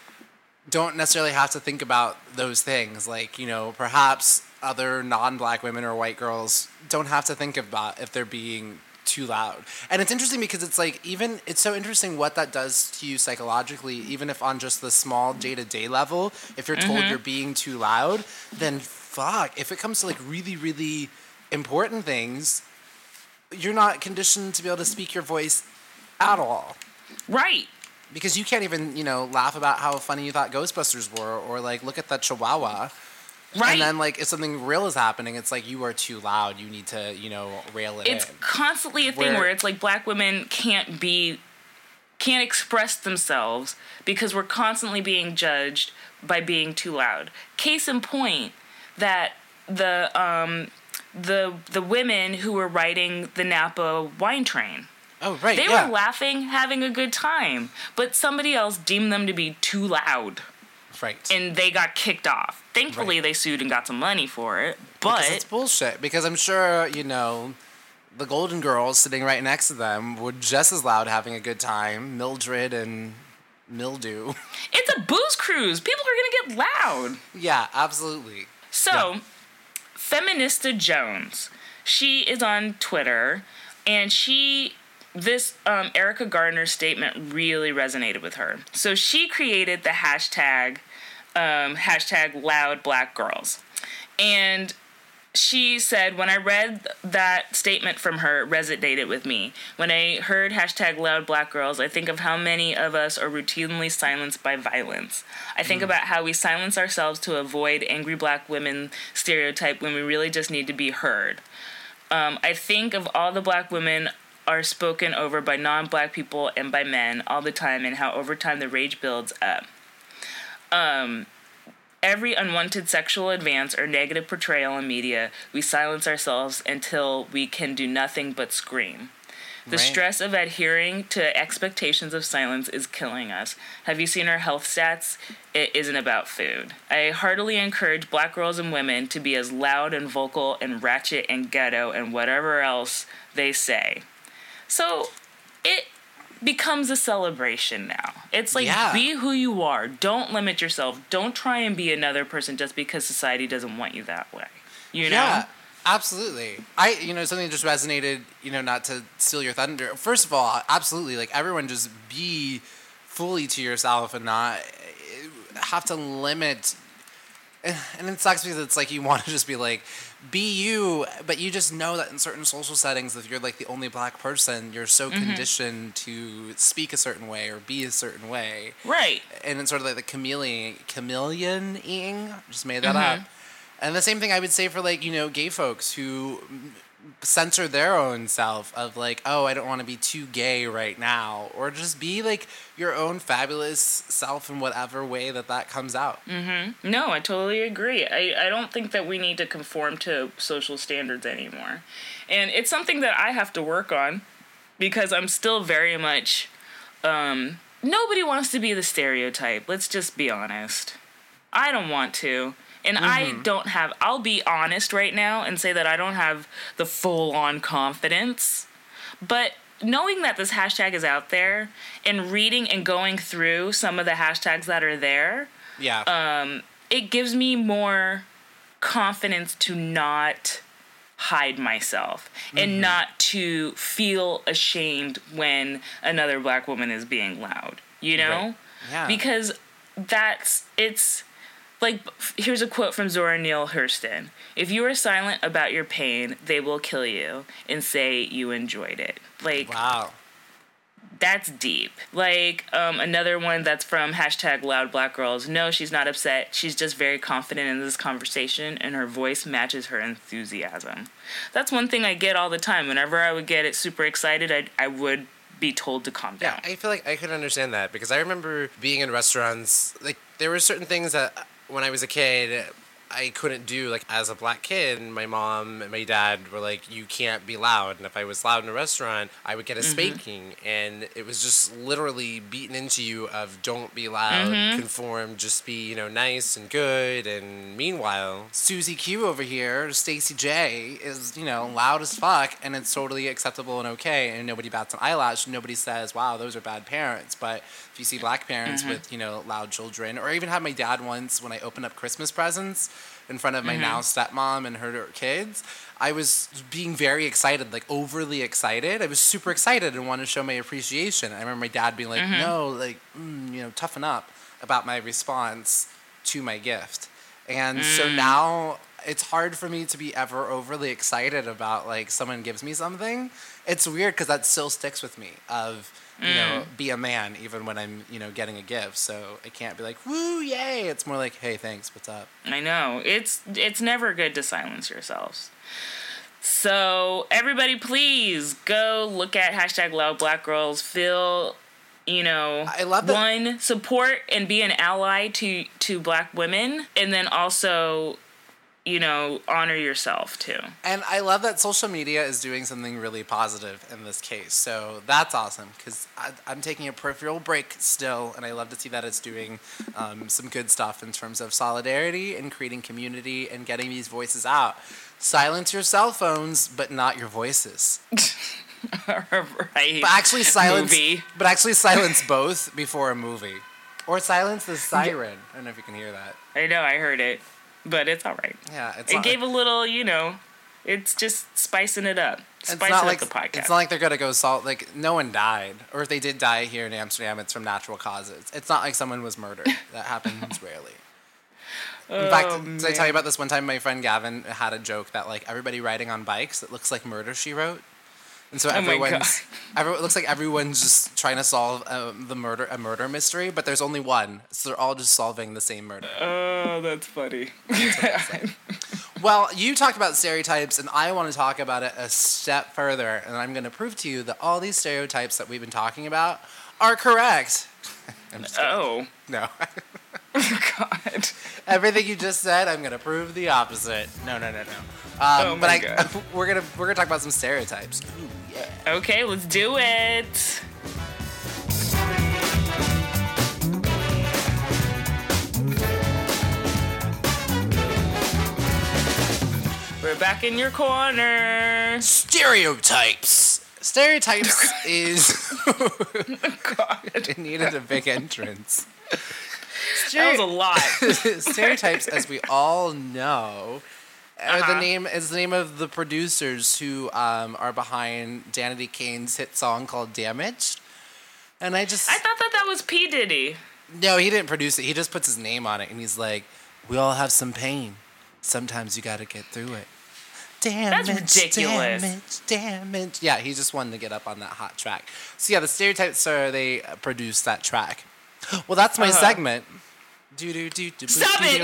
don't necessarily have to think about those things. Like, you know, perhaps other non-black women or white girls don't have to think about if they're being too loud. And it's interesting because it's like, even, it's so interesting what that does to you psychologically, even if on just the small day-to-day level, if you're told mm-hmm. you're being too loud, then fuck, if it comes to, like, really, really important things, you're not conditioned to be able to speak your voice at all. Right. Because you can't even, you know, laugh about how funny you thought Ghostbusters were, or like look at that Chihuahua. Right. And then like if something real is happening, it's like you are too loud. You need to, you know, rail it it's in. It's constantly a thing where, where it's like black women can't be, can't express themselves because we're constantly being judged by being too loud. Case in point, that the um. the the women who were riding the Napa wine train. Oh, right, They yeah. were laughing, having a good time, but somebody else deemed them to be too loud. Right. And they got kicked off. Thankfully, right. they sued and got some money for it, but... Because it's bullshit. Because I'm sure, you know, the Golden Girls sitting right next to them were just as loud having a good time. Mildred and Mildew. It's a booze cruise. People are going to get loud. Yeah, absolutely. So... Yeah. Feminista Jones, she is on Twitter, and she, this um, Erica Garner statement really resonated with her. So she created the hashtag, um, hashtag Loud Black Girls. And she said, when I read that statement from her, it resonated with me. When I heard hashtag loud black girls, I think of how many of us are routinely silenced by violence. I think mm. about how we silence ourselves to avoid angry black women stereotype when we really just need to be heard. Um, I think of all the black women are spoken over by non-black people and by men all the time, and how over time the rage builds up. Um... Every unwanted sexual advance or negative portrayal in media, we silence ourselves until we can do nothing but scream. The right. stress of adhering to expectations of silence is killing us. Have you seen our health stats? It isn't about food. I heartily encourage black girls and women to be as loud and vocal and ratchet and ghetto and whatever else they say. So, it becomes a celebration now. It's like, yeah. be who you are. Don't limit yourself. Don't try and be another person just because society doesn't want you that way. You know? Yeah, absolutely. I, you know, something that just resonated, you know, not to steal your thunder. First of all, absolutely. Like, everyone just be fully to yourself and not have to limit. And it sucks because it's like you want to just be like, be you, but you just know that in certain social settings, if you're like the only black person, you're so mm-hmm. conditioned to speak a certain way or be a certain way. Right. And it's sort of like the chameleon, chameleon-ing, just made that mm-hmm. up. And the same thing I would say for like, you know, gay folks who censor their own self of like, oh, I don't want to be too gay right now, or just be like your own fabulous self in whatever way that that comes out. Mm-hmm. No, I totally agree. I, I don't think that we need to conform to social standards anymore. And it's something that I have to work on because I'm still very much, um, nobody wants to be the stereotype. Let's just be honest. I don't want to. And mm-hmm. I don't have, I'll be honest right now and say that I don't have the full-on confidence. But knowing that this hashtag is out there and reading and going through some of the hashtags that are there, yeah, um, it gives me more confidence to not hide myself mm-hmm. and not to feel ashamed when another black woman is being loud, you know? Right. Yeah. Because that's, it's... Like, here's a quote from Zora Neale Hurston. If you are silent about your pain, they will kill you and say you enjoyed it. Like, wow. That's deep. Like, um, another one that's from hashtag Loud Black Girls. No, she's not upset. She's just very confident in this conversation, and her voice matches her enthusiasm. That's one thing I get all the time. Whenever I would get it super excited, I I would be told to calm down. Yeah, I feel like I could understand that because I remember being in restaurants. Like, there were certain things that when I was a kid, I couldn't do. Like, as a black kid, my mom and my dad were like, you can't be loud. And if I was loud in a restaurant, I would get a spanking. Mm-hmm. And it was just literally beaten into you of don't be loud, mm-hmm. conform, just be, you know, nice and good. And meanwhile, Susie Q over here, Stacey J, is, you know, loud as fuck. And it's totally acceptable and okay. And nobody bats an eyelash. Nobody says, wow, those are bad parents. But if you see black parents mm-hmm. with, you know, loud children, or I even had my dad once when I opened up Christmas presents in front of my mm-hmm. now stepmom and her kids, I was being very excited, like overly excited. I was super excited and wanted to show my appreciation. I remember my dad being like, mm-hmm. no, like, mm, you know, toughen up about my response to my gift. And mm. so now it's hard for me to be ever overly excited about, like, someone gives me something. It's weird because that still sticks with me of, you mm. know, be a man even when I'm, you know, getting a gift. So I can't be like, woo, yay. It's more like, hey, thanks, what's up? I know. It's it's never good to silence yourselves. So everybody, please go look at hashtag Loud Black Girls. Feel, you know, I love that. One, support and be an ally to, to black women. And then also, you know, honor yourself too. And I love that social media is doing something really positive in this case. So that's awesome because I'm taking a peripheral break still, and I love to see that it's doing um, some good stuff in terms of solidarity and creating community and getting these voices out. Silence your cell phones, but not your voices. Right. But actually silence. Movie. But actually silence both before a movie, or silence the siren. I don't know if you can hear that. I know, I heard it. But it's all right. Yeah, it's it not, gave a little, you know, it's just spicing it up. Spicing it's not up like, the podcast. It's not like they're going to go salt. Like, no one died. Or if they did die here in Amsterdam, it's from natural causes. It's not like someone was murdered. That happens rarely. In fact, oh, did I tell you about this one time? My friend Gavin had a joke that like everybody riding on bikes, it looks like Murder, She Wrote. And so everyone's, everyone, it looks like everyone's just trying to solve um, the murder, a murder mystery, but there's only one, so they're all just solving the same murder. Oh, that's funny. That's well, you talked about stereotypes, and I want to talk about it a step further, and I'm going to prove to you that all these stereotypes that we've been talking about are correct. Oh. No. Oh, God. Everything you just said, I'm going to prove the opposite. No, no, no, no. Um, oh, my but I, God. we're going to we're gonna talk about some stereotypes. Ooh, yeah. Okay, let's do it. We're back in your corner. Stereotypes. Stereotypes is... God. It needed a big entrance. Stere- that was a lot. Stereotypes, as we all know, are uh-huh. the name is the name of the producers who um, are behind Danity Kane's hit song called "Damaged." And I just... I thought that that was P. Diddy. No, he didn't produce it. He just puts his name on it, and he's like, "We all have some pain. Sometimes you got to get through it." Damage, That's ridiculous. Damage, damage. Yeah, he just wanted to get up on that hot track. So yeah, the stereotypes are they produced that track. Well, that's my uh-huh. segment. Do do do do. Stop it!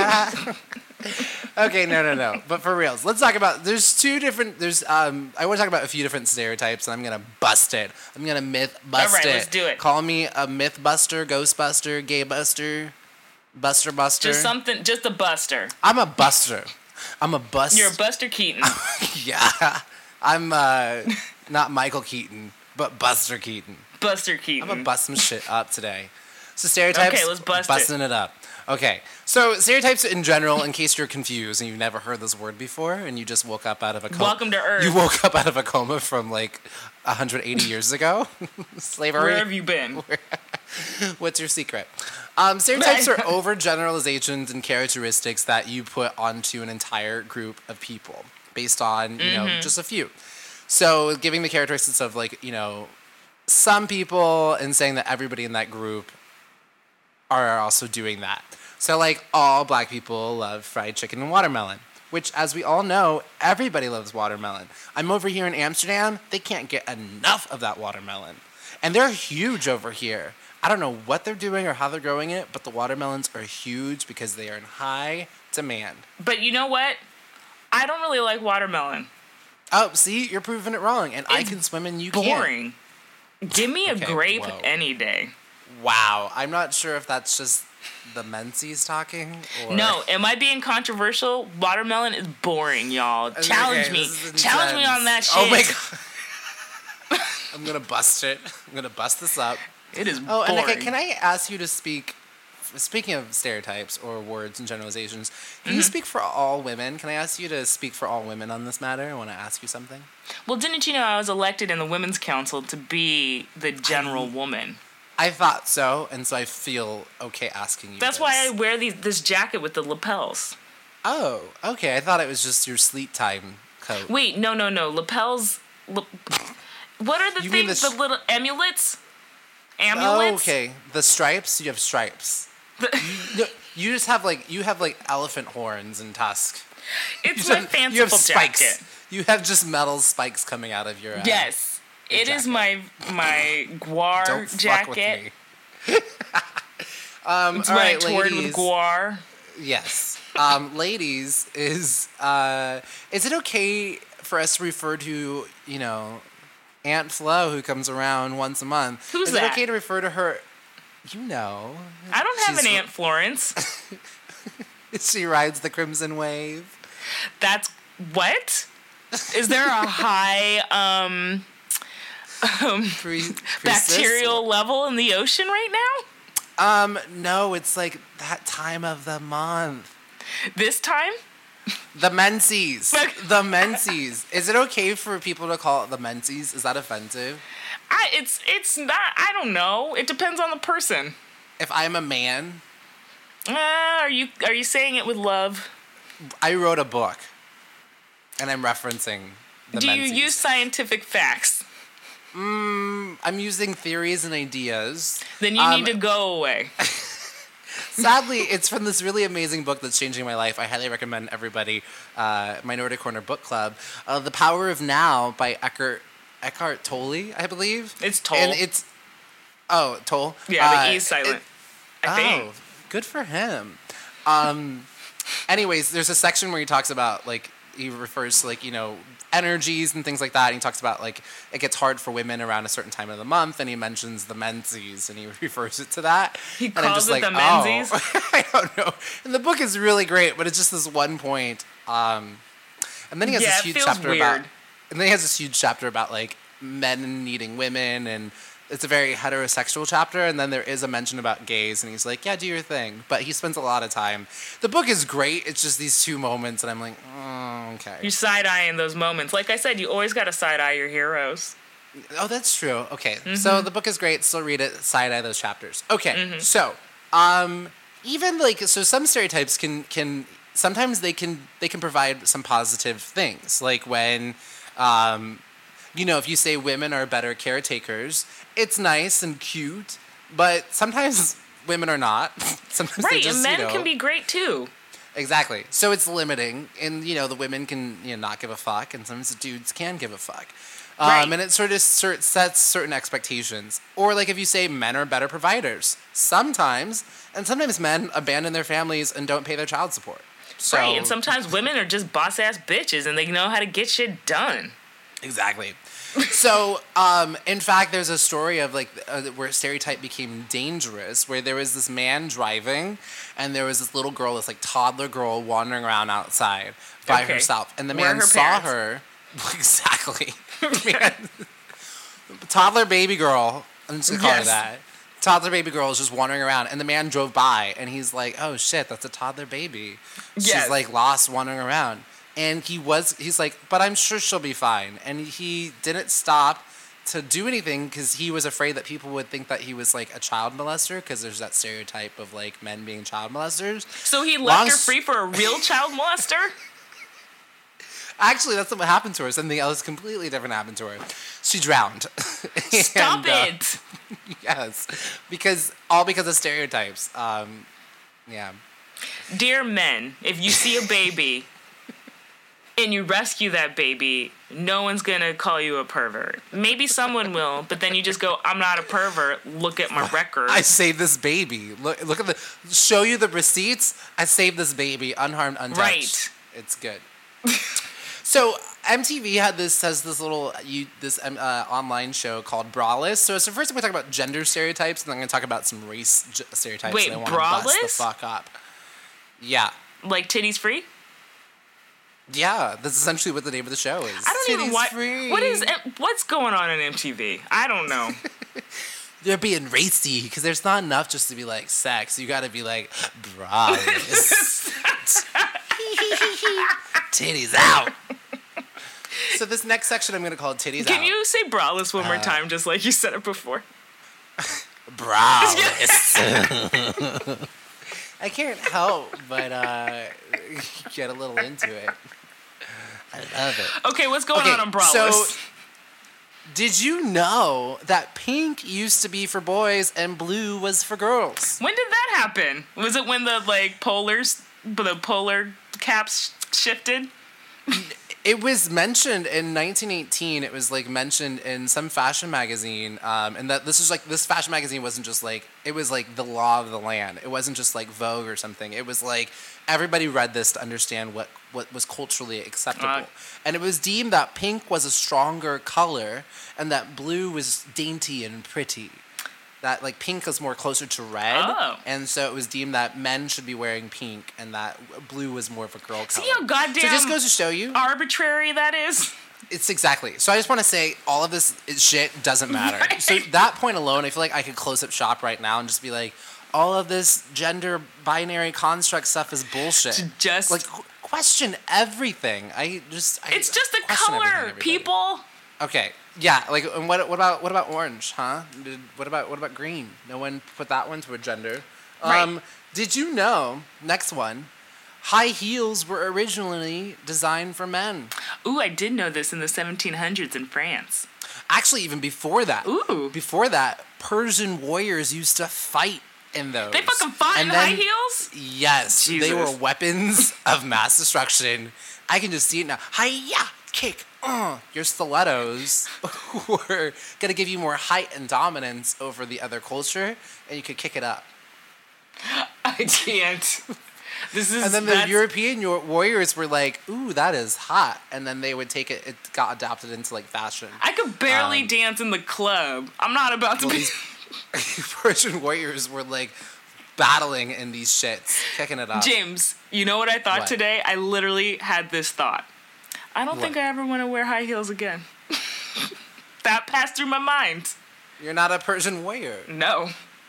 No. Okay, no, no, no. But for reals, let's talk about. There's two different. There's um. I want to talk about a few different stereotypes, and I'm gonna bust it. I'm gonna myth bust All right, it. Let's do it. Call me a myth buster, ghost buster, gay buster, buster buster. Just something. Just a buster. I'm a buster. I'm a bust. You're a Buster Keaton. Yeah. I'm uh, not Michael Keaton, but Buster Keaton. Buster Keaton. I'm gonna bust some shit up today. So stereotypes. Okay, let's bust busting it. it up. Okay. So stereotypes in general, in case you're confused and you've never heard this word before, and you just woke up out of a coma. Welcome to Earth. You woke up out of a coma from like one hundred eighty years ago. Slavery. Where have you been? What's your secret? Um, stereotypes are overgeneralizations and characteristics that you put onto an entire group of people based on, you mm-hmm. know, just a few. So giving the characteristics of like, you know, some people and saying that everybody in that group are also doing that. So like all black people love fried chicken and watermelon, which as we all know, everybody loves watermelon. I'm over here in Amsterdam, they can't get enough of that watermelon. And they're huge over here. I don't know what they're doing or how they're growing it, but the watermelons are huge because they are in high demand. But you know what? I don't really like watermelon. Oh, see? You're proving it wrong. And it's I can swim and you boring. can't. Boring. Give me okay, a grape whoa. any day. Wow. I'm not sure if that's just the Menzies talking or... No. Am I being controversial? Watermelon is boring, y'all. Challenge okay, me. Challenge me on that shit. Oh, my God. I'm going to bust it. I'm going to bust this up. It is oh, boring. and okay, can I ask you to speak, speaking of stereotypes or words and generalizations, can mm-hmm. you speak for all women? Can I ask you to speak for all women on this matter? I want to ask you something. Well, didn't you know I was elected in the Women's Council to be the general I, woman? I thought so, and so I feel okay asking you That's this. why I wear these, this jacket with the lapels. Oh, okay. I thought it was just your sleep time coat. Wait, no, no, no. Lapels... La- what are the you things, the, sh- the little amulets? Amulets? Oh, okay. The stripes? You have stripes. you, you just have like you have like elephant horns and tusk. It's you my have, fanciful you have spikes. jacket. You have just metal spikes coming out of your. Uh, yes, your it jacket. is my my guar Don't fuck jacket. With me. um, it's all when right, I toured with guar. Yes, um, ladies, is uh, is it okay for us to refer to you know? Aunt Flo, who comes around once a month. Who's Is that? Is it okay to refer to her? You know. I don't have an Aunt Florence. She rides the Crimson Wave. That's what? Is there a high um, um Pre- bacterial level in the ocean right now? Um, no, it's like that time of the month. This time? The Menses. The Menses. Is it okay for people to call it the Menses? Is that offensive? I, it's it's not. I don't know. It depends on the person. If I'm a man, uh, are you are you saying it with love? I wrote a book, and I'm referencing the Do Menses. you use scientific facts? Mm, I'm using theories and ideas. Then you um, need to go away. Sadly, it's from this really amazing book that's changing my life. I highly recommend everybody, uh, Minority Corner Book Club, uh, The Power of Now by Eckhart, Eckhart Tolle, I believe. It's Tolle. And it's, oh, Tolle? Yeah, uh, the E is silent, it, I think. Oh, good for him. Um, anyways, there's a section where he talks about, like, he refers to, like, you know, energies and things like that. And he talks about, like, it gets hard for women around a certain time of the month, and he mentions the menses, and he refers it to that. He and calls I'm just it like, the menses? Oh. I don't know. And the book is really great, but it's just this one point. Um, and then he has yeah, this huge it feels chapter weird. about, and then he has this huge chapter about, like, men needing women, and it's a very heterosexual chapter, and then there is a mention about gays, and he's like, yeah, do your thing. But he spends a lot of time. The book is great. It's just these two moments, and I'm like, oh, okay. You side-eyeing those moments. Like I said, you always got to side-eye your heroes. Oh, that's true. Okay. Mm-hmm. So the book is great. Still read it. Side-eye those chapters. Okay. Mm-hmm. So, um, even, like, so some stereotypes can, can sometimes they can, they can provide some positive things. Like when, um... you know, if you say women are better caretakers, it's nice and cute, but sometimes women are not. Sometimes right, they just, and men you know, can be great too. Exactly. So it's limiting, and, you know, the women can, you know, not give a fuck, and sometimes the dudes can give a fuck. Um, right. And it sort of sort sets certain expectations. Or, like, if you say men are better providers, sometimes, and sometimes men abandon their families and don't pay their child support. So, right, and sometimes women are just boss-ass bitches, and they know how to get shit done. Exactly. So, um, in fact, there's a story of, like, uh, where stereotype became dangerous, where there was this man driving, and there was this little girl, this, like, toddler girl wandering around outside by okay. herself. And the Where man her saw parents? her. Exactly. Man, toddler baby girl. I'm just going to call Yes. her that. Toddler baby girl is just wandering around, and the man drove by, and he's like, oh, shit, that's a toddler baby. Yes. She's, like, lost wandering around. And he was, he's like, but I'm sure she'll be fine. And he didn't stop to do anything because he was afraid that people would think that he was, like, a child molester, because there's that stereotype of, like, men being child molesters. So he left Long her s- free for a real child molester? Actually, that's not what happened to her. Something else completely different happened to her. She drowned. Stop And, uh, it! Yes. Because, all because of stereotypes. Um, yeah. Dear men, if you see a baby and you rescue that baby, no one's gonna call you a pervert. Maybe someone will, but then you just go, I'm not a pervert, look at my record. I saved this baby. Look, look at the, show you the receipts. I saved this baby, unharmed, untouched. Right. It's good. So M T V had this has this little you this um, uh, online show called Braless. So, so first I'm gonna talk about gender stereotypes, and then I'm gonna talk about some race j- stereotypes. Wait, and I wanna bust the Braless? fuck up. Yeah. Like titties free? Yeah, that's essentially what the name of the show is. I don't even Titties watch. free. What is what's going on in M T V? I don't know. They're being racy because there's not enough just to be like sex. You got to be like braless. Titties out. So this next section I'm going to call Titties Can Out. you say braless one more Uh, time, just like you said it before? Braless. I can't help but uh, get a little into it. I love it. Okay, what's going Okay, on on braless? so did you know that pink used to be for boys and blue was for girls? When did that happen? Was it when the like polars, the polar caps shifted? It was mentioned in nineteen eighteen. It was like mentioned in some fashion magazine, um, and that this was like this fashion magazine wasn't just like it was like the law of the land. It wasn't just like Vogue or something. It was like everybody read this to understand what what was culturally acceptable, Uh, and it was deemed that pink was a stronger color and that blue was dainty and pretty. That like pink is more closer to red, Oh. and so it was deemed that men should be wearing pink, and that blue was more of a girl color. See how goddamn So it just goes to show you, arbitrary that is? it's exactly. So I just want to say all of this is shit doesn't matter. Right. So that point alone, I feel like I could close up shop right now and just be like, all of this gender binary construct stuff is bullshit. Just like qu- question everything. I just I it's just a question everything, color, everybody. people. Okay. Yeah, like and what what about what about orange, huh? Did, what about what about green? No one put that one to a gender. Right. Um, did you know, next one, high heels were originally designed for men. Ooh, I did know this in the seventeen hundreds in France. Actually, even before that. Ooh. Before that, Persian warriors used to fight in those. They fucking fought and in then, high heels? Yes. Jesus. They were weapons of mass destruction. I can just see it now. Hi-ya! Kick! Uh, your stilettos were going to give you more height and dominance over the other culture, and you could kick it up. I can't. This is. And then the European warriors were like, "Ooh, that is hot," and then they would take it. It got adopted into like fashion. I could barely um, dance in the club. I'm not about to well, be. These Persian warriors were like battling in these shits, kicking it up. James, you know what I thought what? today? I literally had this thought. I don't what? think I ever want to wear high heels again. That passed through my mind. You're not a Persian warrior. No.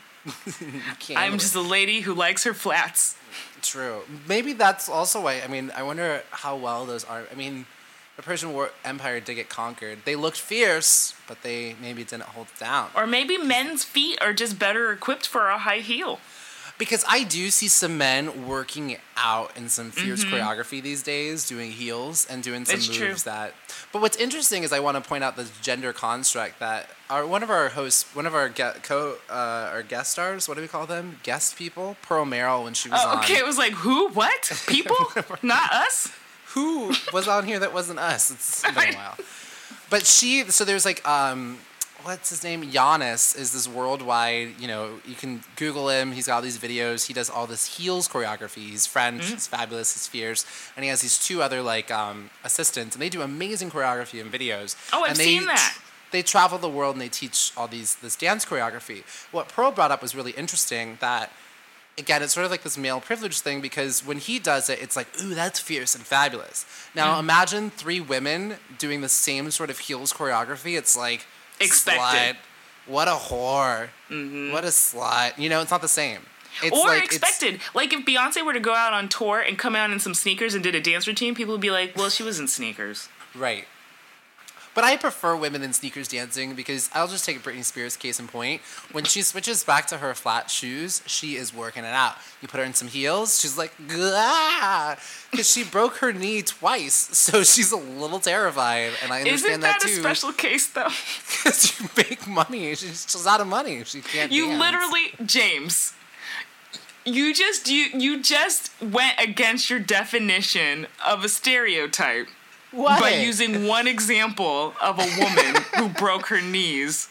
I'm just a lady who likes her flats. True. Maybe that's also why. I mean, I wonder how well those are. I mean, the Persian War Empire did get conquered. They looked fierce, but they maybe didn't hold down. Or maybe men's feet are just better equipped for a high heel. Because I do see some men working out in some fierce mm-hmm. choreography these days, doing heels and doing some it's moves true. that. But what's interesting is I want to point out this gender construct that our one of our hosts, one of our get, co uh, our guest stars, what do we call them? Guest people, Pearl Merrill when she was oh, on. Okay, it was like who? What? People? Not us? Who was on here that wasn't us? It's been a while. But she, so there's like. um What's his name? Giannis is this worldwide, you know, you can Google him. He's got all these videos. He does all this heels choreography. He's French. Mm-hmm. He's fabulous. He's fierce. And he has these two other, like, um, assistants. And they do amazing choreography and videos. Oh, I've and they, seen that. They travel the world and they teach all these this dance choreography. What Pearl brought up was really interesting that, again, it's sort of like this male privilege thing because when he does it, it's like, ooh, that's fierce and fabulous. Now, mm-hmm. imagine three women doing the same sort of heels choreography. It's like... Expected. Slut. What a whore. Mm-hmm. What a slut. You know, it's not the same. It's or like, expected. It's... Like if Beyonce were to go out on tour and come out in some sneakers and did a dance routine, people would be like, well, she was in sneakers. Right. But I prefer women in sneakers dancing because I'll just take Britney Spears case in point. When she switches back to her flat shoes, she is working it out. You put her in some heels, she's like, ah, because she broke her knee twice, so she's a little terrified, and I understand that, that too. Isn't that a special case, though? Because you make money. She's, she's out of money. She can't You dance. literally, James, you just you you just went against your definition of a stereotype. What? By using one example of a woman who broke her knees.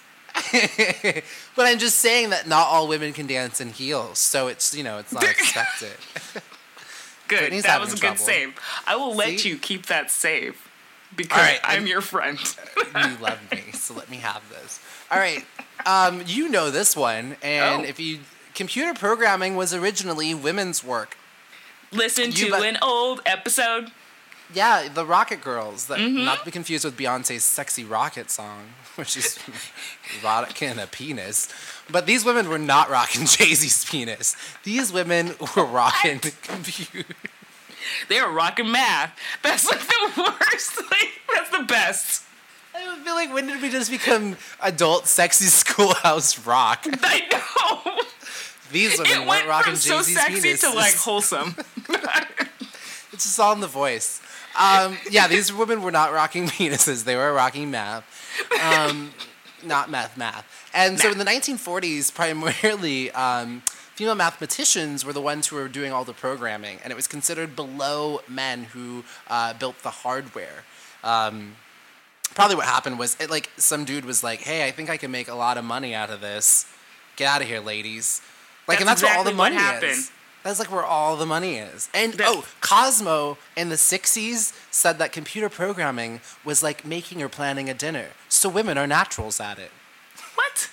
But I'm just saying that not all women can dance in heels, so it's, you know, it's not expected. Good. Britney's that was a trouble. good save. I will let See? you keep that save because right, I'm and your friend. You love me, so let me have this. All right. Um, you know this one, and oh. if you computer programming was originally women's work. Listen you to bet- an old episode. Yeah, the Rocket Girls. That, mm-hmm. Not to be confused with Beyonce's Sexy Rocket song, which is rocking a penis. But these women were not rocking Jay-Z's penis. These women were rocking computer. They were rocking math. That's like the worst. Like, that's the best. I feel like, when did we just become adult sexy schoolhouse rock? I know. These women it weren't rocking Jay-Z's penis. It went from so sexy to, like, wholesome. It's just all in the voice. Um, yeah, these women were not rocking penises. They were rocking math. Um, not math, math. And math. So in the nineteen forties, primarily, um, female mathematicians were the ones who were doing all the programming. And it was considered below men who uh, built the hardware. Um, probably what happened was, it, like, some dude was like, hey, I think I can make a lot of money out of this. Get out of here, ladies. Like, that's and that's exactly where all the money what happened. is. That's like where all the money is. And, that, oh, Cosmo in the sixties said that computer programming was like making or planning a dinner. So women are naturals at it. What?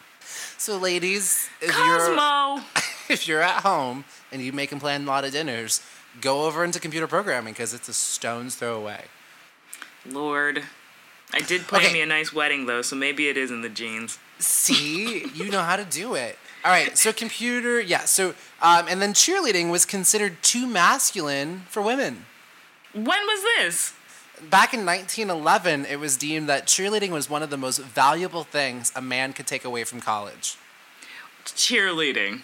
So ladies, if Cosmo! you're if you're at home and you make and plan a lot of dinners, go over into computer programming because it's a stone's throw away. Lord. I did plan okay. me a nice wedding, though, so maybe it is in the genes. See? You know how to do it. All right, so computer, yeah, so, um, and then cheerleading was considered too masculine for women. When was this? Back in nineteen eleven, it was deemed that cheerleading was one of the most valuable things a man could take away from college. Cheerleading.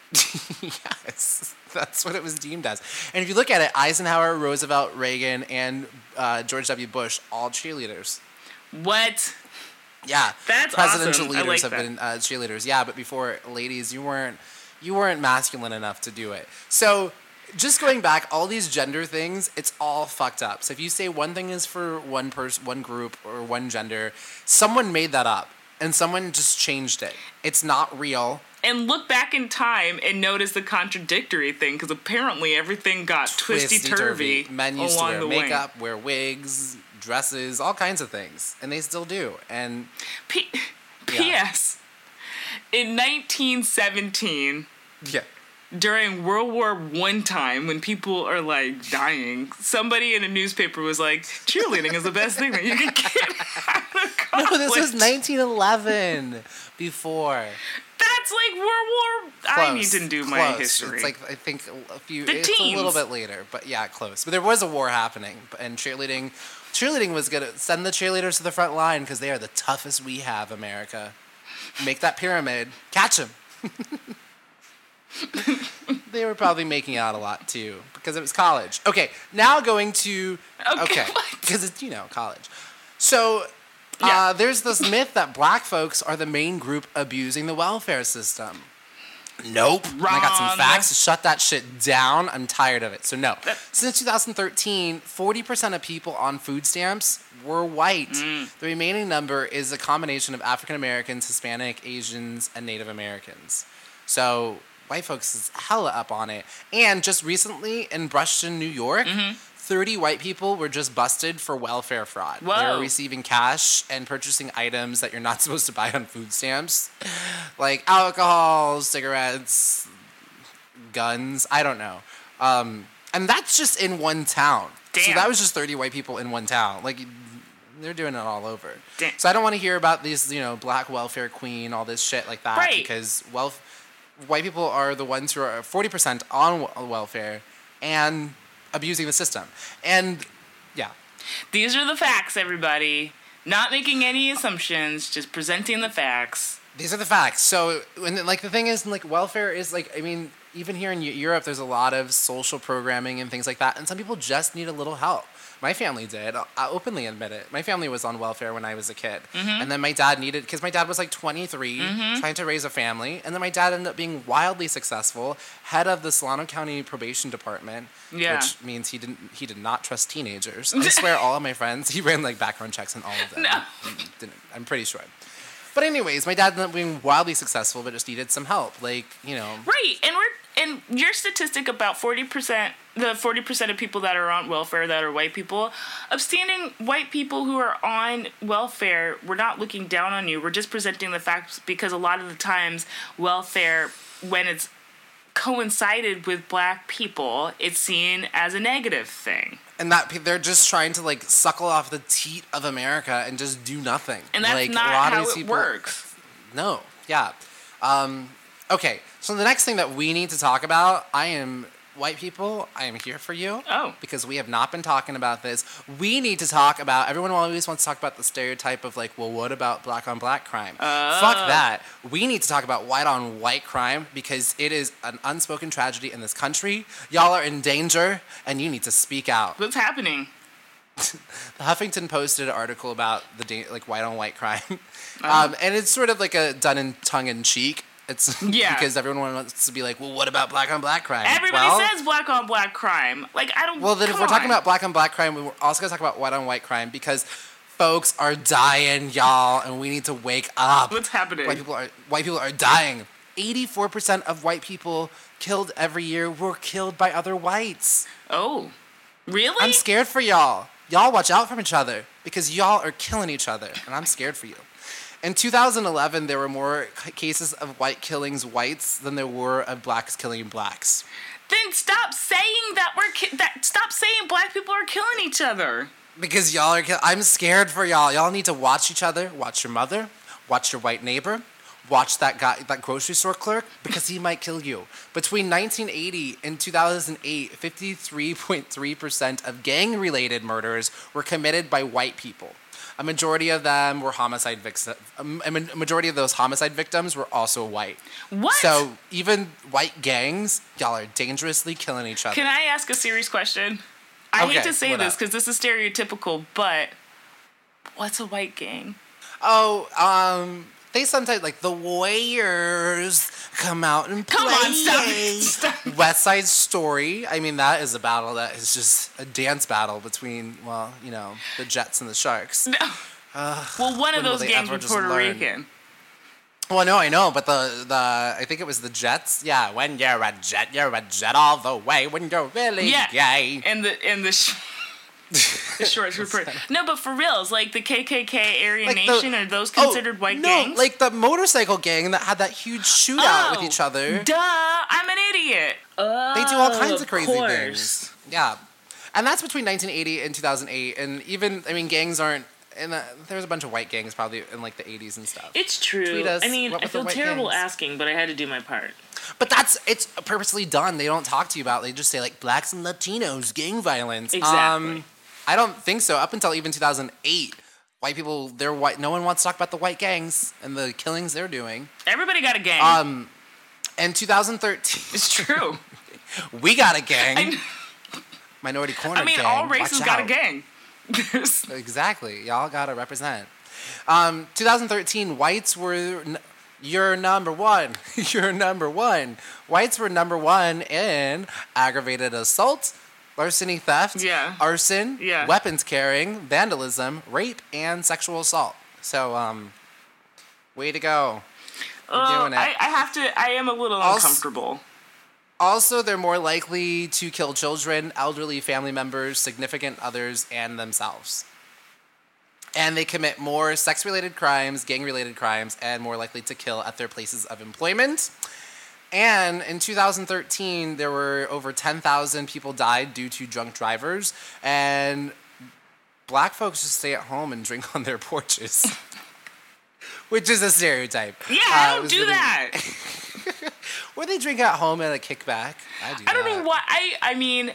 Yes, that's what it was deemed as. And if you look at it, Eisenhower, Roosevelt, Reagan, and uh, George W. Bush, all cheerleaders. What? Yeah, that's presidential awesome. leaders I like have that. been uh, cheerleaders. Yeah, but before, ladies, you weren't you weren't masculine enough to do it. So just going back, all these gender things, it's all fucked up. So if you say one thing is for one person, one group, or one gender, someone made that up. And someone just changed it. It's not real. And look back in time and notice the contradictory thing, because apparently everything got twisty-turvy. Men used to wear makeup, wear wigs, dresses, all kinds of things. And they still do. And P- P S In nineteen seventeen... Yeah. During World War One time, when people are like dying, somebody in a newspaper was like, "Cheerleading is the best thing that you can get out of college." No, this was nineteen eleven. Before. That's like World War. Close. I need to do my close. history. It's like I think a few. The it's teens. a little bit later, but yeah, close. But there was a war happening, and cheerleading, cheerleading was gonna send the cheerleaders to the front line because they are the toughest we have. America, make that pyramid, catch them. They were probably making out a lot too because it was college. Okay, now going to okay because okay, it's you know college. So uh, yeah. There's this myth that black folks are the main group abusing the welfare system. Nope. Wrong. I got some facts to shut that shit down. I'm tired of it. So no. Since two thousand thirteen, forty percent of people on food stamps were white. Mm. The remaining number is a combination of African Americans, Hispanic, Asians, and Native Americans. So white folks is hella up on it. And just recently in Brushton, New York, mm-hmm. thirty white people were just busted for welfare fraud. Whoa. They were receiving cash and purchasing items that you're not supposed to buy on food stamps. Like alcohol, cigarettes, guns, I don't know. Um, and that's just in one town. Damn. So that was just thirty white people in one town. Like, they're doing it all over. Damn. So I don't want to hear about these, you know, black welfare queen, all this shit like that. Right. Because wealth... white people are the ones who are forty percent on welfare and abusing the system. And, yeah. These are the facts, everybody. Not making any assumptions, just presenting the facts. These are the facts. So, and like, the thing is, like, welfare is, like, I mean, even here in Europe, there's a lot of social programming and things like that, and some people just need a little help. My family did. I'll openly admit it. My family was on welfare when I was a kid. Mm-hmm. And then my dad needed, because my dad was like twenty-three, mm-hmm. trying to raise a family. And then my dad ended up being wildly successful, head of the Solano County Probation Department, yeah. which means he didn't he did not trust teenagers. I swear all of my friends, he ran like background checks on all of them. No. Didn't, I'm pretty sure. But anyways, my dad ended up being wildly successful, but just needed some help. Like, you know. Right. And we're and your statistic about forty percent, the forty percent of people that are on welfare that are white people, upstanding white people who are on welfare, we're not looking down on you. We're just presenting the facts because a lot of the times welfare, when it's coincided with black people, it's seen as a negative thing. And that they're just trying to like suckle off the teat of America and just do nothing. And that's like, not a lot how of these it people, works. No, yeah. Um, okay, so the next thing that we need to talk about, I am white people, I am here for you. Oh. Because we have not been talking about this. We need to talk about, everyone always wants to talk about the stereotype of like, well, what about black on black crime? Uh. Fuck that. We need to talk about white on white crime because it is an unspoken tragedy in this country. Y'all are in danger and you need to speak out. What's happening? The Huffington Post did an article about the da- like white on white crime. Uh. Um, and it's sort of like a done in tongue in cheek. It's yeah. because everyone wants to be like, well, what about black on black crime? Everybody well, says black on black crime. Like, I don't. Well, then if we're on. talking about black on black crime, we're also gonna talk about white on white crime because folks are dying, y'all, and we need to wake up. What's happening? White people are white people are dying. eighty-four percent of white people killed every year were killed by other whites. Oh, really? I'm scared for y'all. Y'all watch out from each other because y'all are killing each other, and I'm scared for you. In two thousand eleven, there were more cases of white killings whites than there were of blacks killing blacks. Then stop saying that we're ki- that. Stop saying black people are killing each other. Because y'all are. Kill- I'm scared for y'all. Y'all need to watch each other. Watch your mother. Watch your white neighbor. Watch that guy, that grocery store clerk, because he might kill you. Between nineteen eighty and two thousand eight, fifty-three point three percent of gang-related murders were committed by white people. A majority of them were homicide victims. A majority of those homicide victims were also white. What? So even white gangs, y'all are dangerously killing each other. Can I ask a serious question? I okay, hate to say this up? because this is stereotypical, but what's a white gang? Oh, um, they sometimes, like, the Warriors come out and play. Come on, stop it. Stop. West Side Story. I mean, that is a battle that is just a dance battle between, well, you know, the Jets and the Sharks. No. Uh, well, one of those gangs was Puerto learn? Rican. Well, no, I know, but the, the I think it was the Jets. Yeah, when you're a Jet, you're a Jet all the way. When you're really yeah. gay. And the and the, sh- the shorts were pretty. No, but for reals, like the K K K Aryan like Nation, the, are those considered oh, white no, gangs? No, like the motorcycle gang that had that huge shootout oh, with each other. Duh, I'm an idiot. Oh, they do all kinds of crazy course. things. Yeah, and that's between nineteen eighty and two thousand eight, and even I mean, gangs aren't. And the, there was a bunch of white gangs probably in like the eighties and stuff. It's true. Us, I mean, I feel terrible gangs? asking, but I had to do my part. But that's it's purposely done. They don't talk to you about. They just say like blacks and Latinos gang violence. Exactly. Um, I don't think so. Up until even two thousand eight, white people they're white. No one wants to talk about the white gangs and the killings they're doing. Everybody got a gang. Um, and two thousand thirteen. It's true. We got a gang. Minority Corner. I mean, gang. all races got a gang. Exactly. Y'all gotta represent. Um, twenty thirteen, whites were n- you're number one. You're number one. Whites were number one in aggravated assault, larceny, theft, yeah. arson, yeah. weapons carrying, vandalism, rape, and sexual assault. So, um, way to go. You're uh, doing it. I, I have to. I am a little also, uncomfortable. Also, they're more likely to kill children, elderly family members, significant others, and themselves. And they commit more sex-related crimes, gang-related crimes, and more likely to kill at their places of employment. And in two thousand thirteen, there were over ten thousand people died due to drunk drivers, and black folks just stay at home and drink on their porches. Which is a stereotype. Yeah, I don't uh, do really that. Or they drink at home at a kickback. I do I don't that. know why. I, I mean,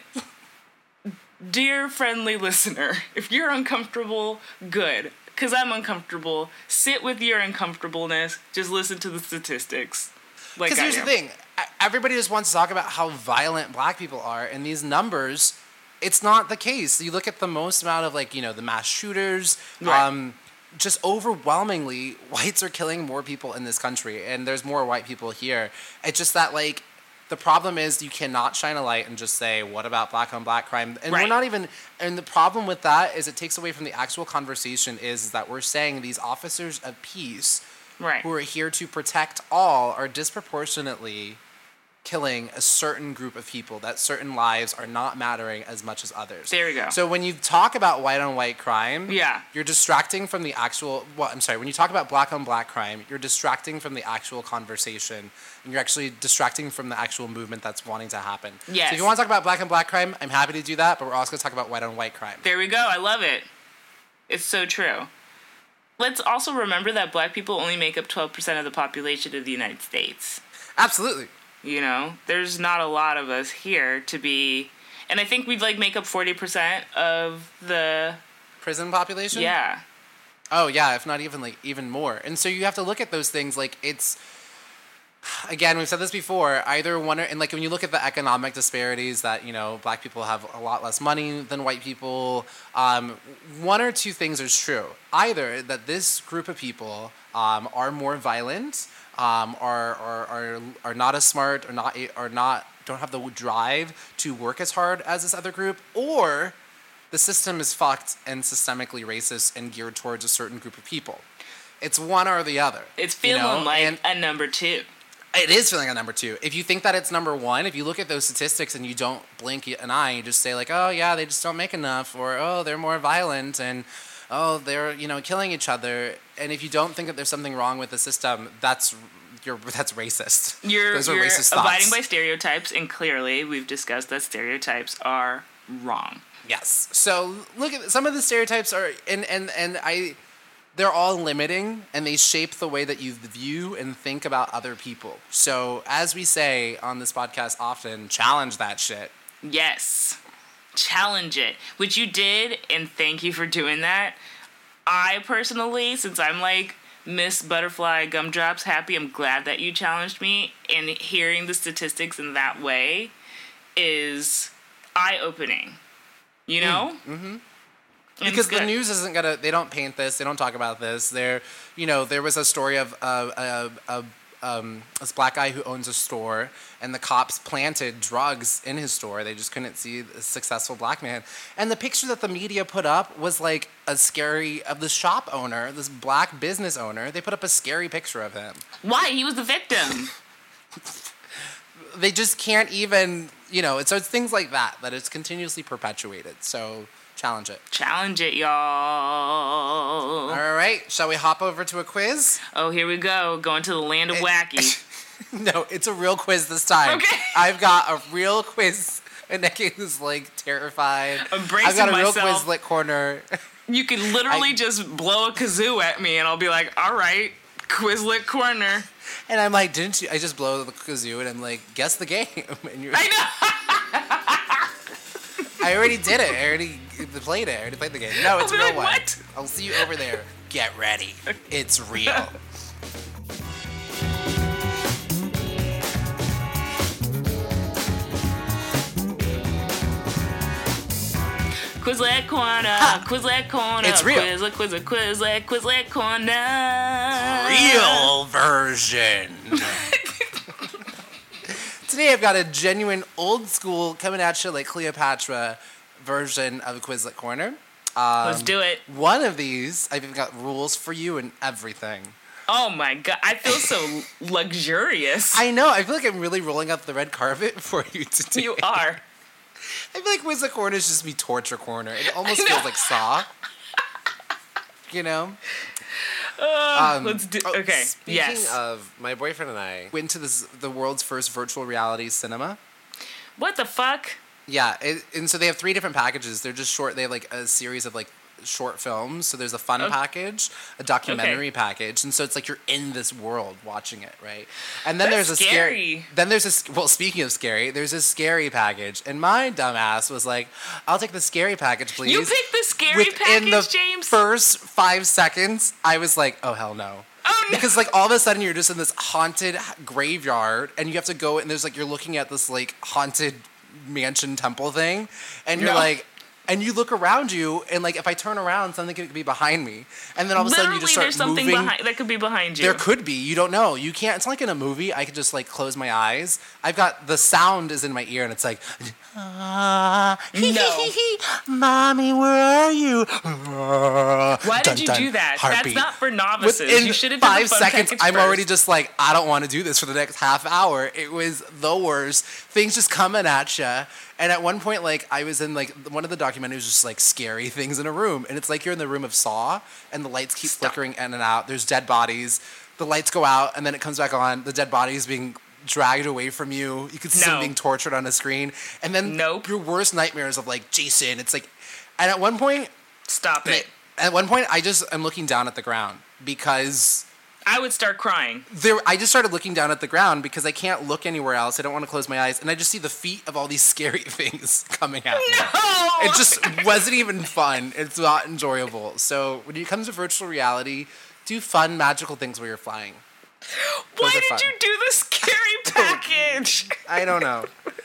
dear friendly listener, if you're uncomfortable, good. Because I'm uncomfortable. Sit with your uncomfortableness. Just listen to the statistics. Because like here's am. the thing. Everybody just wants to talk about how violent black people are. And these numbers, it's not the case. You look at the most amount of, like, you know, the mass shooters. Right. Um, just overwhelmingly, whites are killing more people in this country, and there's more white people here. It's just that, like, the problem is you cannot shine a light and just say, what about black on black crime? And right. we're not even, and the problem with that is it takes away from the actual conversation is, is that we're saying these officers of peace right. who are here to protect all are disproportionately killing a certain group of people, that certain lives are not mattering as much as others. There we go. So when you talk about white on white crime, yeah. you're distracting from the actual, well, I'm sorry, when you talk about black on black crime, you're distracting from the actual conversation, and you're actually distracting from the actual movement that's wanting to happen. Yes. So if you want to talk about black on black crime, I'm happy to do that, but we're also going to talk about white on white crime. There we go. I love it. It's so true. Let's also remember that black people only make up twelve percent of the population of the United States. Absolutely. You know, there's not a lot of us here to be, and I think we'd like make up forty percent of the prison population. Yeah. Oh yeah, if not even like even more. And so you have to look at those things like it's. Again, we've said this before. Either one, or, and like when you look at the economic disparities, that you know black people have a lot less money than white people. Um, one or two things is true. Either that this group of people um, are more violent. Um, are, are are are not as smart, or not are not don't have the drive to work as hard as this other group, or the system is fucked and systemically racist and geared towards a certain group of people. It's one or the other. It's feeling you know? like and a number two. It is feeling a number two. If you think that it's number one, if you look at those statistics and you don't blink an eye, you just say like, oh yeah, they just don't make enough, or oh they're more violent, and oh they're you know killing each other. And if you don't think that there's something wrong with the system, that's you're that's racist. You're, Those are you're racist abiding thoughts. by stereotypes, and clearly we've discussed that stereotypes are wrong. Yes. So look at some of the stereotypes are and and and I. They're all limiting, and they shape the way that you view and think about other people. So, as we say on this podcast often, challenge that shit. Yes. Challenge it. Which you did, and thank you for doing that. I personally, since I'm like Miss Butterfly Gumdrops happy, I'm glad that you challenged me. And hearing the statistics in that way is eye-opening. You know? Mm-hmm. Because the news isn't gonna. They don't paint this. They don't talk about this. There, you know, there was a story of uh, a, a, um, this black guy who owns a store, and the cops planted drugs in his store. They just couldn't see a successful black man. And the picture that the media put up was like a scary of the shop owner, this black business owner. They put up a scary picture of him. Why? He was the victim. They just can't even, you know. So it's things like that that it's continuously perpetuated. So. Challenge it. Challenge it, y'all. All right. Shall we hop over to a quiz? Oh, here we go. Going to the land of it, wacky. No, it's a real quiz this time. Okay. I've got a real quiz. And Nikki is like terrified. I'm bracing I've got a myself. real Quizlet corner. You can literally I, just blow a kazoo at me and I'll be like, all right, Quizlet corner. And I'm like, didn't you? I just blow the kazoo and I'm like, guess the game. And you're I know. I already did it. I already played it. I already played the game. No, it's a real like, one. What? I'll see you over there. Get ready. It's real. Quizlet corner, ha. Quizlet corner. It's real. Quizlet, Quizlet, Quizlet, Quizlet corner. Real version. Today I've got a genuine old school coming at you like Cleopatra version of a Quizlet Corner. Um, Let's do it. One of these, I've even got rules for you and everything. Oh my god, I feel so luxurious. I know, I feel like I'm really rolling out the red carpet for you today. You are. I feel like Quizlet Corner is just be torture corner. It almost feels like Saw. You know? Uh, um, let's do. Okay. Speaking yes. of, my boyfriend and I went to this the world's first virtual reality cinema. What the fuck? Yeah, it, and so they have three different packages. They're just short. They have like a series of like short films. So there's a fun okay. package, a documentary okay. package, and so it's like you're in this world watching it, right? And then That's there's a scary. scary. Then there's a well. Speaking of scary, there's a scary package, and my dumbass was like, "I'll take the scary package, please." You picked the scary Within package, the James. First five seconds, I was like, "Oh hell no." Oh, no. Because like all of a sudden you're just in this haunted graveyard and you have to go and there's like you're looking at this like haunted mansion temple thing and you're no. like and you look around you and like if I turn around something could be behind me and then all of a Literally, sudden you just start there's something moving. behind that could be behind you. There could be. You don't know. You can't. It's not like in a movie. I could just like close my eyes. I've got the sound is in my ear and it's like, ah, no. Mommy, where are you? Why did dun, you dun, do that? heartbeat. That's not for novices. Within you should have done five the fun seconds. package I'm first. already just like, I don't want to do this for the next half hour. It was the worst. Things just coming at you. And at one point, like I was in like one of the documentaries, was just like scary things in a room, and it's like you're in the room of Saw, and the lights keep Stop. flickering in and out. There's dead bodies. The lights go out, and then it comes back on. The dead body is being dragged away from you. You can see No. them being tortured on a screen, and then Nope. your worst nightmares of like Jason. It's like, and at one point, Stop it. at one point, I just am looking down at the ground because. I would start crying. There, I just started looking down at the ground because I can't look anywhere else. I don't want to close my eyes, and I just see the feet of all these scary things coming at me. No! It just wasn't even fun. It's not enjoyable. So when it comes to virtual reality, do fun, magical things while you're flying. Why did fun. you do the scary package? I don't know.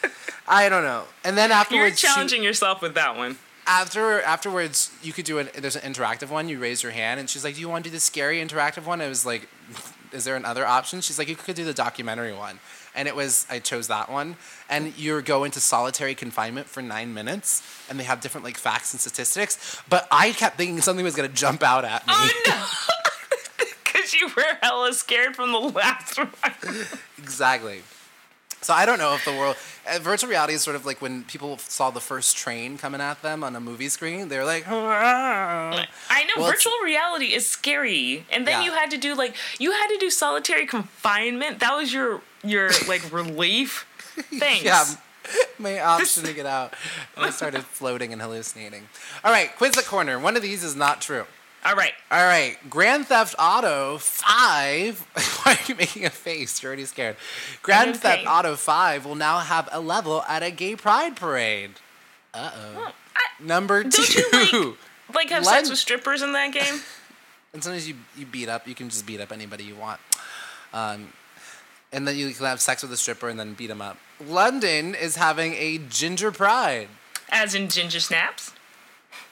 I don't know. And then You're afterwards, challenging she, yourself with that one. after afterwards, you could do an. There's an interactive one. You raise your hand, and she's like, "Do you want to do the scary interactive one?" I was like, "Is there another option?" She's like, "You could do the documentary one." And it was, I chose that one. And you go into solitary confinement for nine minutes, and they have different like facts and statistics. But I kept thinking something was gonna jump out at me. Oh no! Because you were hella scared from the last one. Exactly. So I don't know if the world uh, virtual reality is sort of like when people saw the first train coming at them on a movie screen. They're like, "Hurrah." I know Well, virtual reality is scary, and then Yeah. you had to do like you had to do solitary confinement. That was your your like relief. Thanks. Yeah, my option to get out. And I started floating and hallucinating. All right, Quizlet Corner. One of these is not true. All right. All right, Grand Theft Auto five. Why are you making a face? You're already scared. Grand Okay. Theft Auto five will now have a level at a gay pride parade. Uh oh. Well, I, Number don't two. you like like have Len- sex with strippers in that game? And sometimes you, you beat up, you can just beat up anybody you want. Um, and then you can have sex with a stripper and then beat them up. London is having a ginger pride. As in ginger snaps?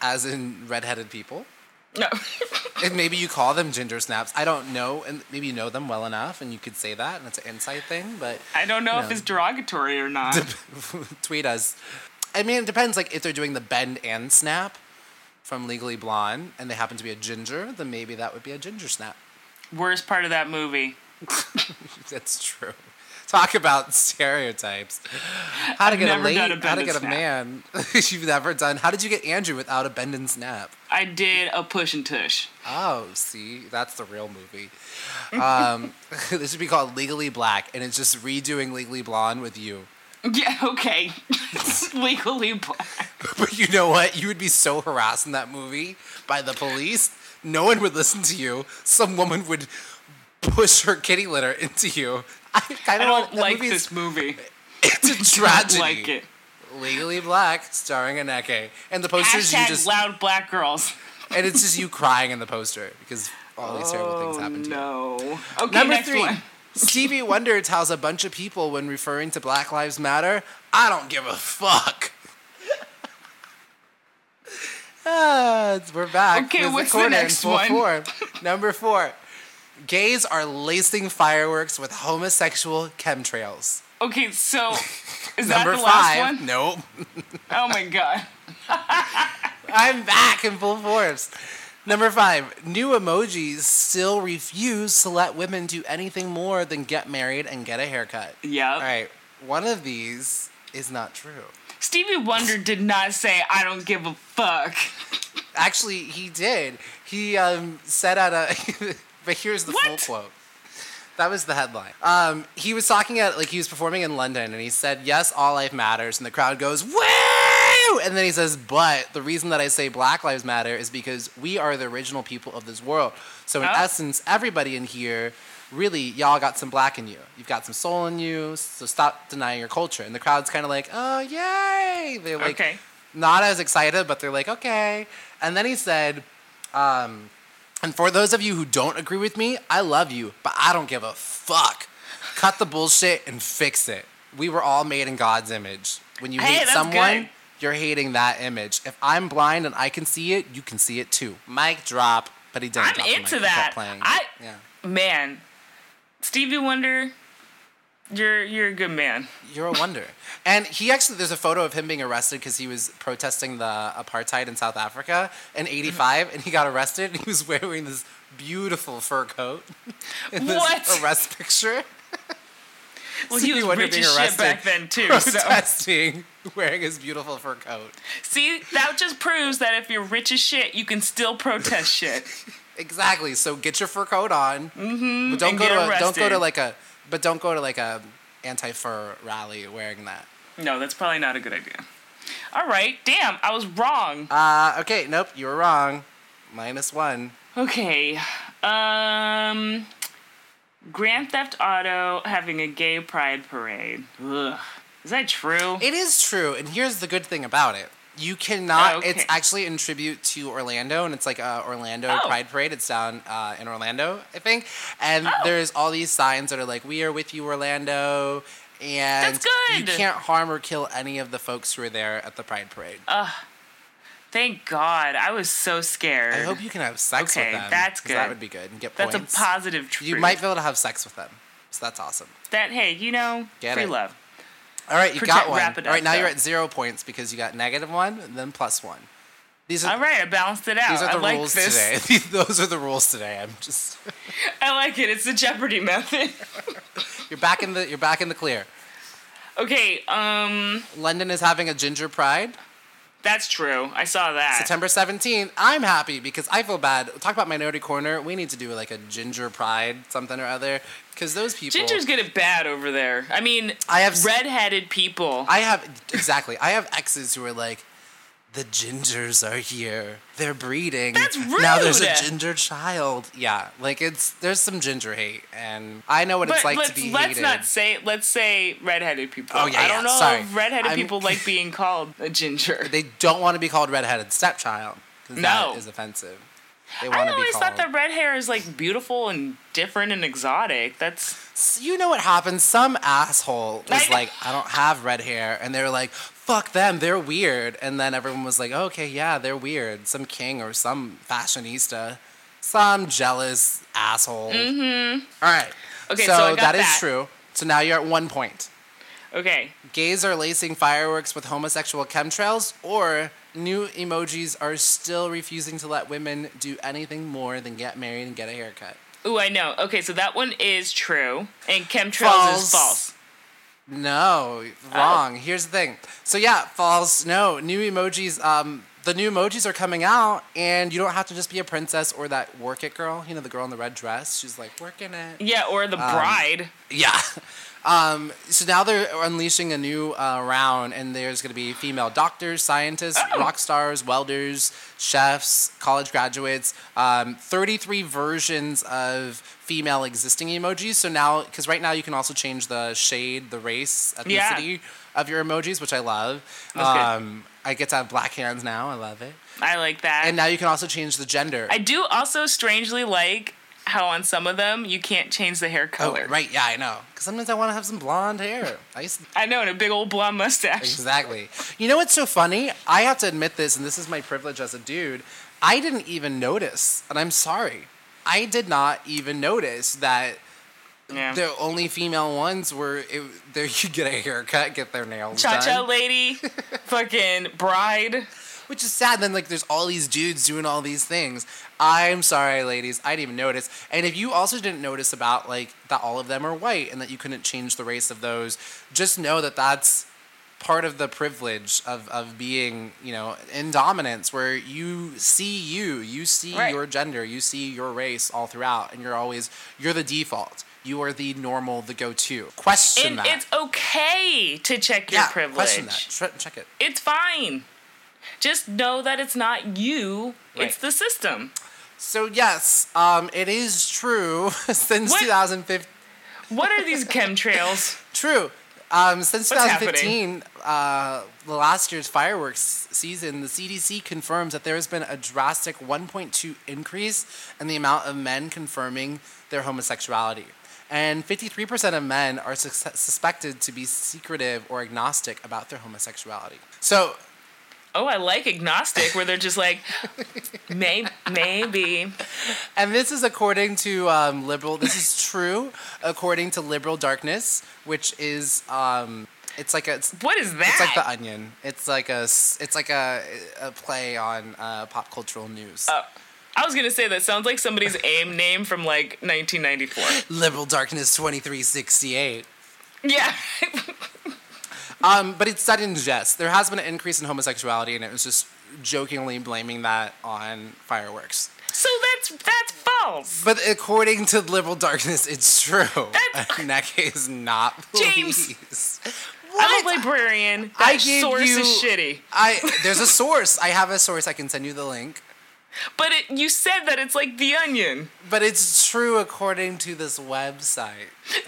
as in redheaded people. No. And maybe you call them ginger snaps. I don't know, and maybe you know them well enough, and you could say that, and it's an insight thing. But I don't know, you know if it's derogatory or not. Tweet us. I mean, it depends. Like if they're doing the bend and snap from Legally Blonde, and they happen to be a ginger, then maybe that would be a ginger snap. Worst part of that movie. That's true. Talk about stereotypes. How to I've get never a lady, done a bend how to and get a snap. man. You've never done. How did you get Andrew without a bend and snap? I did a push and tush. Oh, see, that's the real movie. Um, this should be called Legally Black, and it's just redoing Legally Blonde with you. Yeah, okay. Legally Black. But you know what? You would be so harassed in that movie by the police. No one would listen to you. Some woman would push her kitty litter into you. I, I don't like this movie. It's a tragedy. I don't like it. Legally Black, starring Aneke. And the posters Hashtag you just loud black girls. And it's just you crying in the poster because all these terrible things happen to no. you. No. Okay, Number next three. one. Stevie Wonder tells a bunch of people when referring to Black Lives Matter, I don't give a fuck. ah, we're back. Okay, With what's the, the corner next in full one? form. Number four. Gays are lacing fireworks with homosexual chemtrails. Okay, so is that Number the five. last one? Nope. Oh my god. I'm back in full force. Number five, new emojis still refuse to let women do anything more than get married and get a haircut. Yep. All right, one of these is not true. Stevie Wonder did not say, I don't give a fuck. Actually, he did. He um, said at a... But here's the what? full quote. That was the headline. Um, he was talking at, like, he was performing in London, and he said, yes, all life matters, and the crowd goes, woo! And then he says, but the reason that I say Black Lives Matter is because we are the original people of this world. So in oh. essence, everybody in here, really, y'all got some black in you. You've got some soul in you, so stop denying your culture. And the crowd's kind of like, oh, yay! They're like, okay. not as excited, but they're like, okay. And then he said, um... and for those of you who don't agree with me, I love you, but I don't give a fuck. Cut the bullshit and fix it. We were all made in God's image. When you hey, hate that's someone, good. You're hating that image. If I'm blind and I can see it, you can see it too. Mic drop, but he didn't I'm drop the into mic. that. He kept playing. I yeah. Man, Stevie Wonder, you're you're a good man. You're a wonder. And he actually, there's a photo of him being arrested because he was protesting the apartheid in South Africa in eighty-five, mm-hmm. and he got arrested, and he was wearing this beautiful fur coat in this what? arrest picture. Well, he was rich as shit back then, too. Protesting, so. Wearing his beautiful fur coat. See, that just proves that if you're rich as shit, you can still protest shit. Exactly. So get your fur coat on. Mm-hmm. But don't and go get to a, arrested. don't go to like a but don't go to like a anti-fur rally wearing that. No, that's probably not a good idea. All right. Damn, I was wrong. Uh, okay, nope, you were wrong. Minus one. Okay. Um, Grand Theft Auto having a gay pride parade. Ugh. Is that true? It is true, and here's the good thing about it. You cannot, oh, okay. It's actually in tribute to Orlando, and it's like a Orlando oh. Pride Parade. It's down uh, in Orlando, I think. And oh. there's all these signs that are like, we are with you, Orlando. And That's good. You can't harm or kill any of the folks who are there at the Pride Parade. Ugh. Thank God. I was so scared. I hope you can have sex okay, with them. that's good. That would be good. And get that's points. That's a positive truth. You might be able to have sex with them. So that's awesome. That, hey, you know, get free it. love. All right, you Protect, got one. wrap it up, All right, now though. you're at zero points because you got negative one and then plus one. These are, all right, I balanced it out. These are the I like rules this. today. Those are the rules today. I'm just. I like it. It's the Jeopardy method. You're back in the. You're back in the clear. Okay. Um. London is having a ginger pride. That's true. I saw that. September seventeenth. I'm happy because I feel bad. Talk about Minority Corner. We need to do like a ginger pride something or other because those people. Gingers get it bad over there. I mean, I have redheaded people. I have exactly. I have exes who are like, the gingers are here. They're breeding. That's rude. Now there's a ginger child. Yeah, like it's there's some ginger hate, and I know what but it's like let's, to be let's hated. not say let's say redheaded people. Oh yeah, I yeah. don't know Sorry. if redheaded I'm, people like being called a ginger. They don't want to be called redheaded stepchild because no. that is offensive. They I want to be always called. thought that red hair is like beautiful and different and exotic. That's You know what happened? Some asshole was I- like, I don't have red hair, and they were like, fuck them, they're weird. And then everyone was like, oh, okay, yeah, they're weird. Some king or some fashionista, some jealous asshole. Mm-hmm. All right. Okay, so, so I got that, that is true. So now you're at one point. Okay. Gays are lacing fireworks with homosexual chemtrails, or new emojis are still refusing to let women do anything more than get married and get a haircut. Ooh, I know. Okay, so that one is true, and chemtrails false. is false. No, wrong. Oh. Here's the thing. So yeah, false. No, new emojis. Um, the new emojis are coming out, and you don't have to just be a princess or that work it girl. You know, the girl in the red dress. She's like working it. Yeah, or the um, bride. Yeah. Um, so now they're unleashing a new uh, round, and there's going to be female doctors, scientists, oh. rock stars, welders, chefs, college graduates, um, thirty-three versions of female existing emojis. So now, because right now you can also change the shade, the race, ethnicity yeah. of your emojis, which I love. That's um, good. I get to have black hands now. I love it. I like that. And now you can also change the gender. I do also strangely like how on some of them you can't change the hair color. Oh, right, yeah, I know. Because sometimes I want to have some blonde hair. I, used to... I know, and a big old blonde mustache. Exactly. You know what's so funny? I have to admit this, and this is my privilege as a dude. I didn't even notice, and I'm sorry. I did not even notice that yeah. the only female ones were, it, there you get a haircut, get their nails Cha-cha done. lady, fucking bride. Which is sad. Then like there's all these dudes doing all these things. I'm sorry, ladies. I didn't even notice. And if you also didn't notice about like that all of them are white and that you couldn't change the race of those, just know that that's part of the privilege of, of being, you know, in dominance, where you see you, you see right. your gender, you see your race all throughout, and you're always, you're the default. You are the normal, the go-to. Question and that. It's okay to check your yeah, privilege. question that. Tre- check it. It's fine. Just know that it's not you, right. It's the system. So yes, um, it is true since what? two thousand fifteen. What are these chemtrails? True. Um, since What's twenty fifteen, uh, the last year's fireworks season, the C D C confirms that there has been a drastic one point two increase in the amount of men confirming their homosexuality. And fifty-three percent of men are su- suspected to be secretive or agnostic about their homosexuality. So... Oh, I like agnostic, where they're just like, May- maybe. And this is according to um, liberal. This is true according to Liberal Darkness, which is um, it's like a. It's, what is that? It's like The Onion. It's like a. It's like a, a play on uh, pop cultural news. Oh. I was gonna say that sounds like somebody's AIM name from like nineteen ninety-four. Liberal Darkness twenty-three sixty-eight. Yeah. Um, but it's said in jest. There has been an increase in homosexuality, and it was just jokingly blaming that on fireworks. So that's that's false. But according to Liberal Darkness, it's true. That's... And that is not James. Please. I'm a librarian. That I source you, is shitty. I there's a source. I have a source. I can send you the link. But it, you said that it's like The Onion. But it's true according to this website.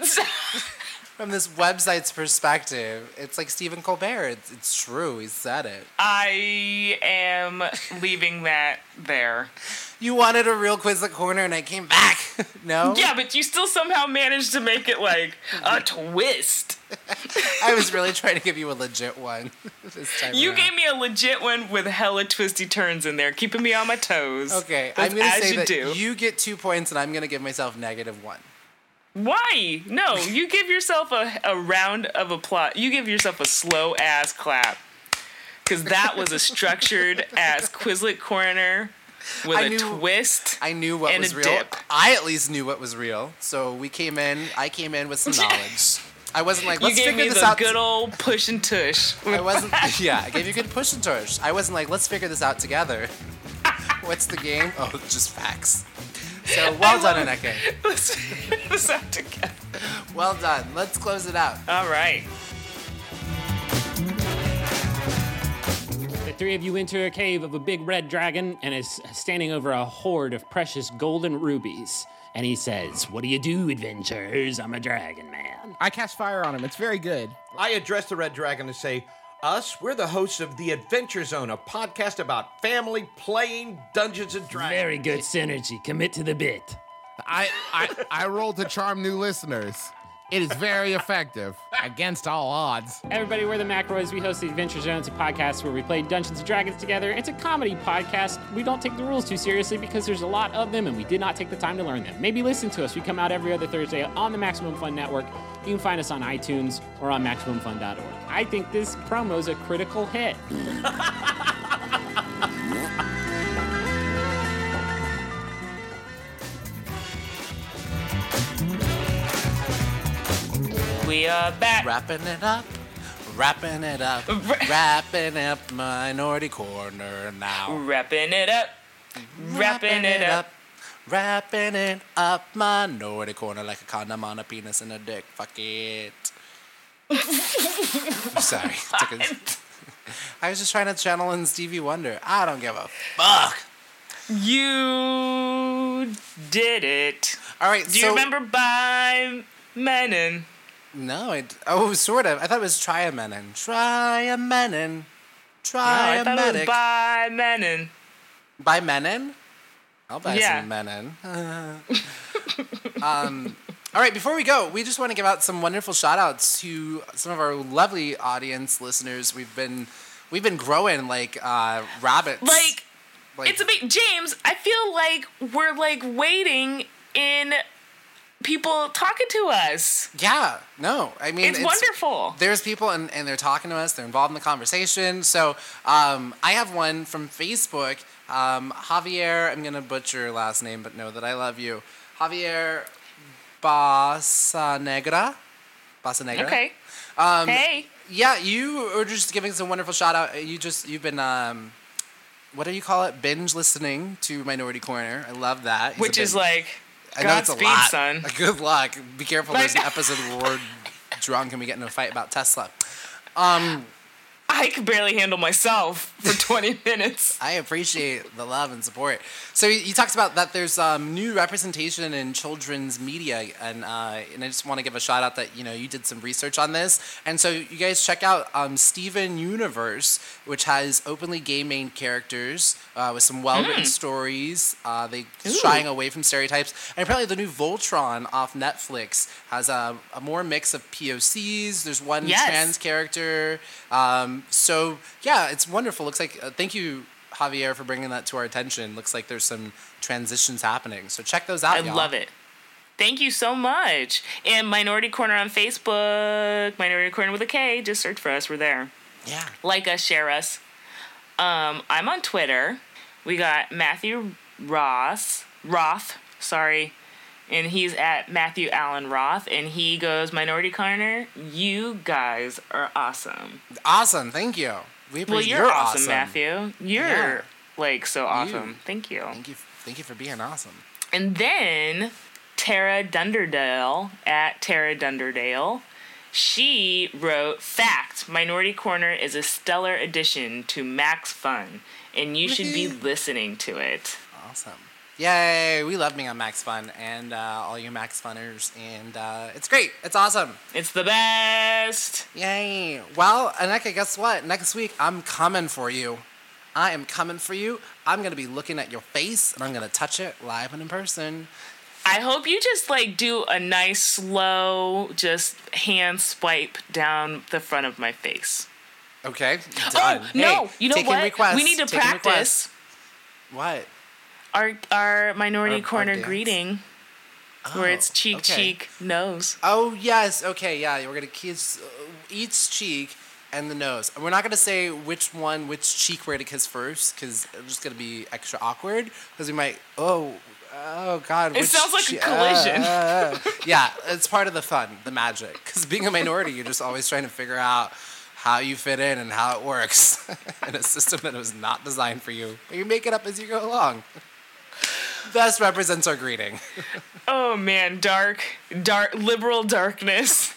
From this website's perspective, it's like Stephen Colbert. It's, it's true. He said it. I am leaving that there. You wanted a real Quizlet Corner, and I came back. No? Yeah, but you still somehow managed to make it like a twist. I was really trying to give you a legit one this time You around. gave me a legit one with hella twisty turns in there, keeping me on my toes. Okay, That's I'm going to say you that do. you get two points, and I'm going to give myself negative one. Why? No, you give yourself a, a round of applause. You give yourself a slow ass clap. Because that was a structured ass Quizlet Corner with I a knew, twist. I knew what and was a real. Dip. I at least knew what was real. So we came in, I came in with some knowledge. I wasn't like, let's you gave figure me this the out. good old push and tush. I wasn't, yeah, I gave you a good push and tush. I wasn't like, let's figure this out together. What's the game? Oh, just facts. So well done, Aneke. Let's figure this out together. Well done. Let's close it out. All right. The three of you enter a cave of a big red dragon and is standing over a hoard of precious golden rubies. And he says, "What do you do, adventurers? I'm a dragon man." I cast fire on him. It's very good. I address the red dragon and say, us, we're the hosts of The Adventure Zone, a podcast about family playing Dungeons and Dragons. Very good synergy. Commit to the bit. I, I, I rolled to charm new listeners. It is very effective against all odds. Everybody, we're the McRoys. We host the Adventure Zone. It's a podcast where we play Dungeons and Dragons together. It's a comedy podcast. We don't take the rules too seriously because there's a lot of them and we did not take the time to learn them. Maybe listen to us. We come out every other Thursday on the Maximum Fun Network. You can find us on iTunes or on maximum fun dot org. I think this promo's a critical hit. We are back. Wrapping it up, wrapping it up, wrapping up Minority Corner now. Wrapping it up, wrapping it up. Wrapping it up Minority Corner like a condom on a penis and a dick. Fuck it. I'm sorry. Took a- I was just trying to channel in Stevie Wonder. I don't give a fuck. You did it. All right, Do so... you remember By Menon? No, I... Oh, sort of. I thought it was Triamenon. Triamenon. No, I thought it was Triamedic. By Menon. By Menon? I'll buy Yeah. some Menon. um, all right, before we go, we just want to give out some wonderful shout-outs to some of our lovely audience listeners. We've been we've been growing like uh, rabbits. Like, Like- it's a bit... James, I feel like we're, like, waiting in people talking to us. Yeah, no, I mean... It's, wonderful. There's people, and, and they're talking to us. They're involved in the conversation. So um, I have one from Facebook. Um, Javier, I'm going to butcher your last name, but know that I love you. Javier Basanegra. Basanegra. Okay. Um, Hey. Yeah, you were just giving some wonderful shout out. You just, you've been, um, what do you call it? Binge listening to Minority Corner. I love that. He's a Which big- is like, I know it's a Godspeed, lot. son. Good luck. Be careful. Like- There's an episode where we're drunk and we get in a fight about Tesla. Um, I could barely handle myself for twenty minutes. I appreciate the love and support. So he, he talks about that there's um, new representation in children's media, and uh, and I just want to give a shout out that you know you did some research on this, and so you guys check out um, Steven Universe, which has openly gay main characters uh, with some well written Mm. stories. Uh, they Ooh. shying away from stereotypes, and apparently the new Voltron off Netflix has a, a more mix of P O Cs. There's one Yes. trans character. Um, so yeah, it's wonderful. Looks like uh, thank you, Javier, for bringing that to our attention. Looks like there's some transitions happening. So check those out. I y'all. love it. Thank you so much. And Minority Corner on Facebook, Minority Corner with a K. Just search for us. We're there. Yeah. Like us, share us. Um, I'm on Twitter. We got Matthew Ross, Roth, sorry. And he's at Matthew Allen Roth. And he goes, Minority Corner, you guys are awesome. Awesome. Thank you. We appreciate Well, you're, you're awesome, awesome, Matthew. You're, Yeah. like, so awesome. You. Thank you. Thank you. Thank you for being awesome. And then Tara Dunderdale at Tara Dunderdale, she wrote, fact, Minority Corner is a stellar addition to Max Fun, and you should be Woohoo. listening to it. Awesome. Yay! We love being on Max Fun and uh, all you Max Funners, and uh, it's great. It's awesome. It's the best. Yay! Well, Aneka, guess what? Next week I'm coming for you. I am coming for you. I'm gonna be looking at your face and I'm gonna touch it live and in person. I hope you just like do a nice slow just hand swipe down the front of my face. Okay. Done. Oh, no. Hey, You know taking what? requests, We need to taking practice requests. What? our our Minority Our- our Corner dance? greeting where it's Oh, cheek, okay. cheek, nose. Oh yes. Okay. Yeah. We're gonna kiss uh, each cheek and the nose. And we're not gonna say which one, which cheek we're gonna kiss first, because it's just gonna be extra awkward. Because we might. Oh. Oh God. It which sounds like a che- collision. uh, uh, yeah. It's part of the fun, the magic. Because being a minority, you're just always trying to figure out how you fit in and how it works in a system that was not designed for you. But you make it up as you go along. Thus represents our greeting. Oh man, dark, dark, liberal darkness.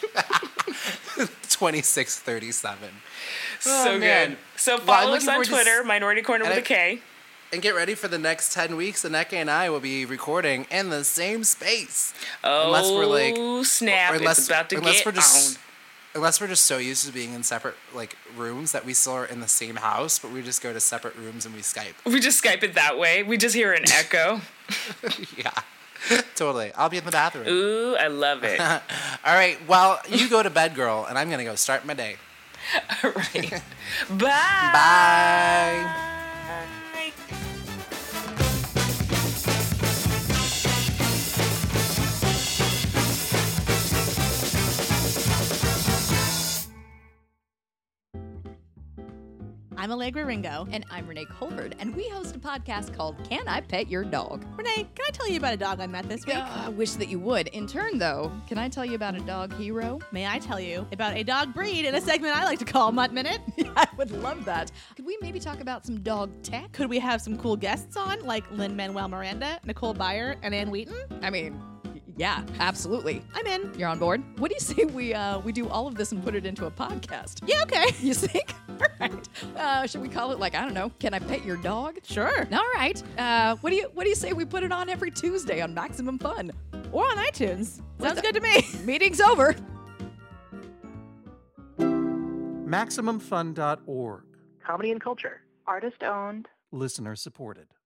twenty-six thirty-seven. So Oh, man. good. So Well, I'm follow us looking on forward to Twitter, s- Minority Corner and with a I- K. And get ready for the next ten weeks. Aneka and I will be recording in the same space. Oh, Unless we're like, snap! or unless, it's about to unless get we're just, on. unless we're just so used to being in separate like rooms that we still are in the same house, but we just go to separate rooms and we Skype. We just Skype it that way. We just hear an echo. Yeah. Totally. I'll be in the bathroom. Ooh, I love it. All right. Well, you go to bed, girl, and I'm going to go start my day. All right. Bye. Bye. I'm Allegra Ringo. And I'm Renee Colbert, and we host a podcast called Can I Pet Your Dog? Renee, can I tell you about a dog I met this week? Uh, I wish that you would. In turn, though, can I tell you about a dog hero? May I tell you about a dog breed in a segment I like to call Mutt Minute? I would love that. Could we maybe talk about some dog tech? Could we have some cool guests on, like Lin-Manuel Miranda, Nicole Byer, and Ann Wheaton? I mean... Yeah, absolutely. I'm in. You're on board? What do you say we uh, we do all of this and put it into a podcast? Yeah, okay. You think? All right. Uh, should we call it, like, I don't know, Can I Pet Your Dog? Sure. All right. Uh, what do you What do you say we put it on every Tuesday on Maximum Fun? Or on iTunes. Sounds the- good to me. Meeting's over. Maximum Fun dot org. Comedy and culture. Artist owned. Listener supported.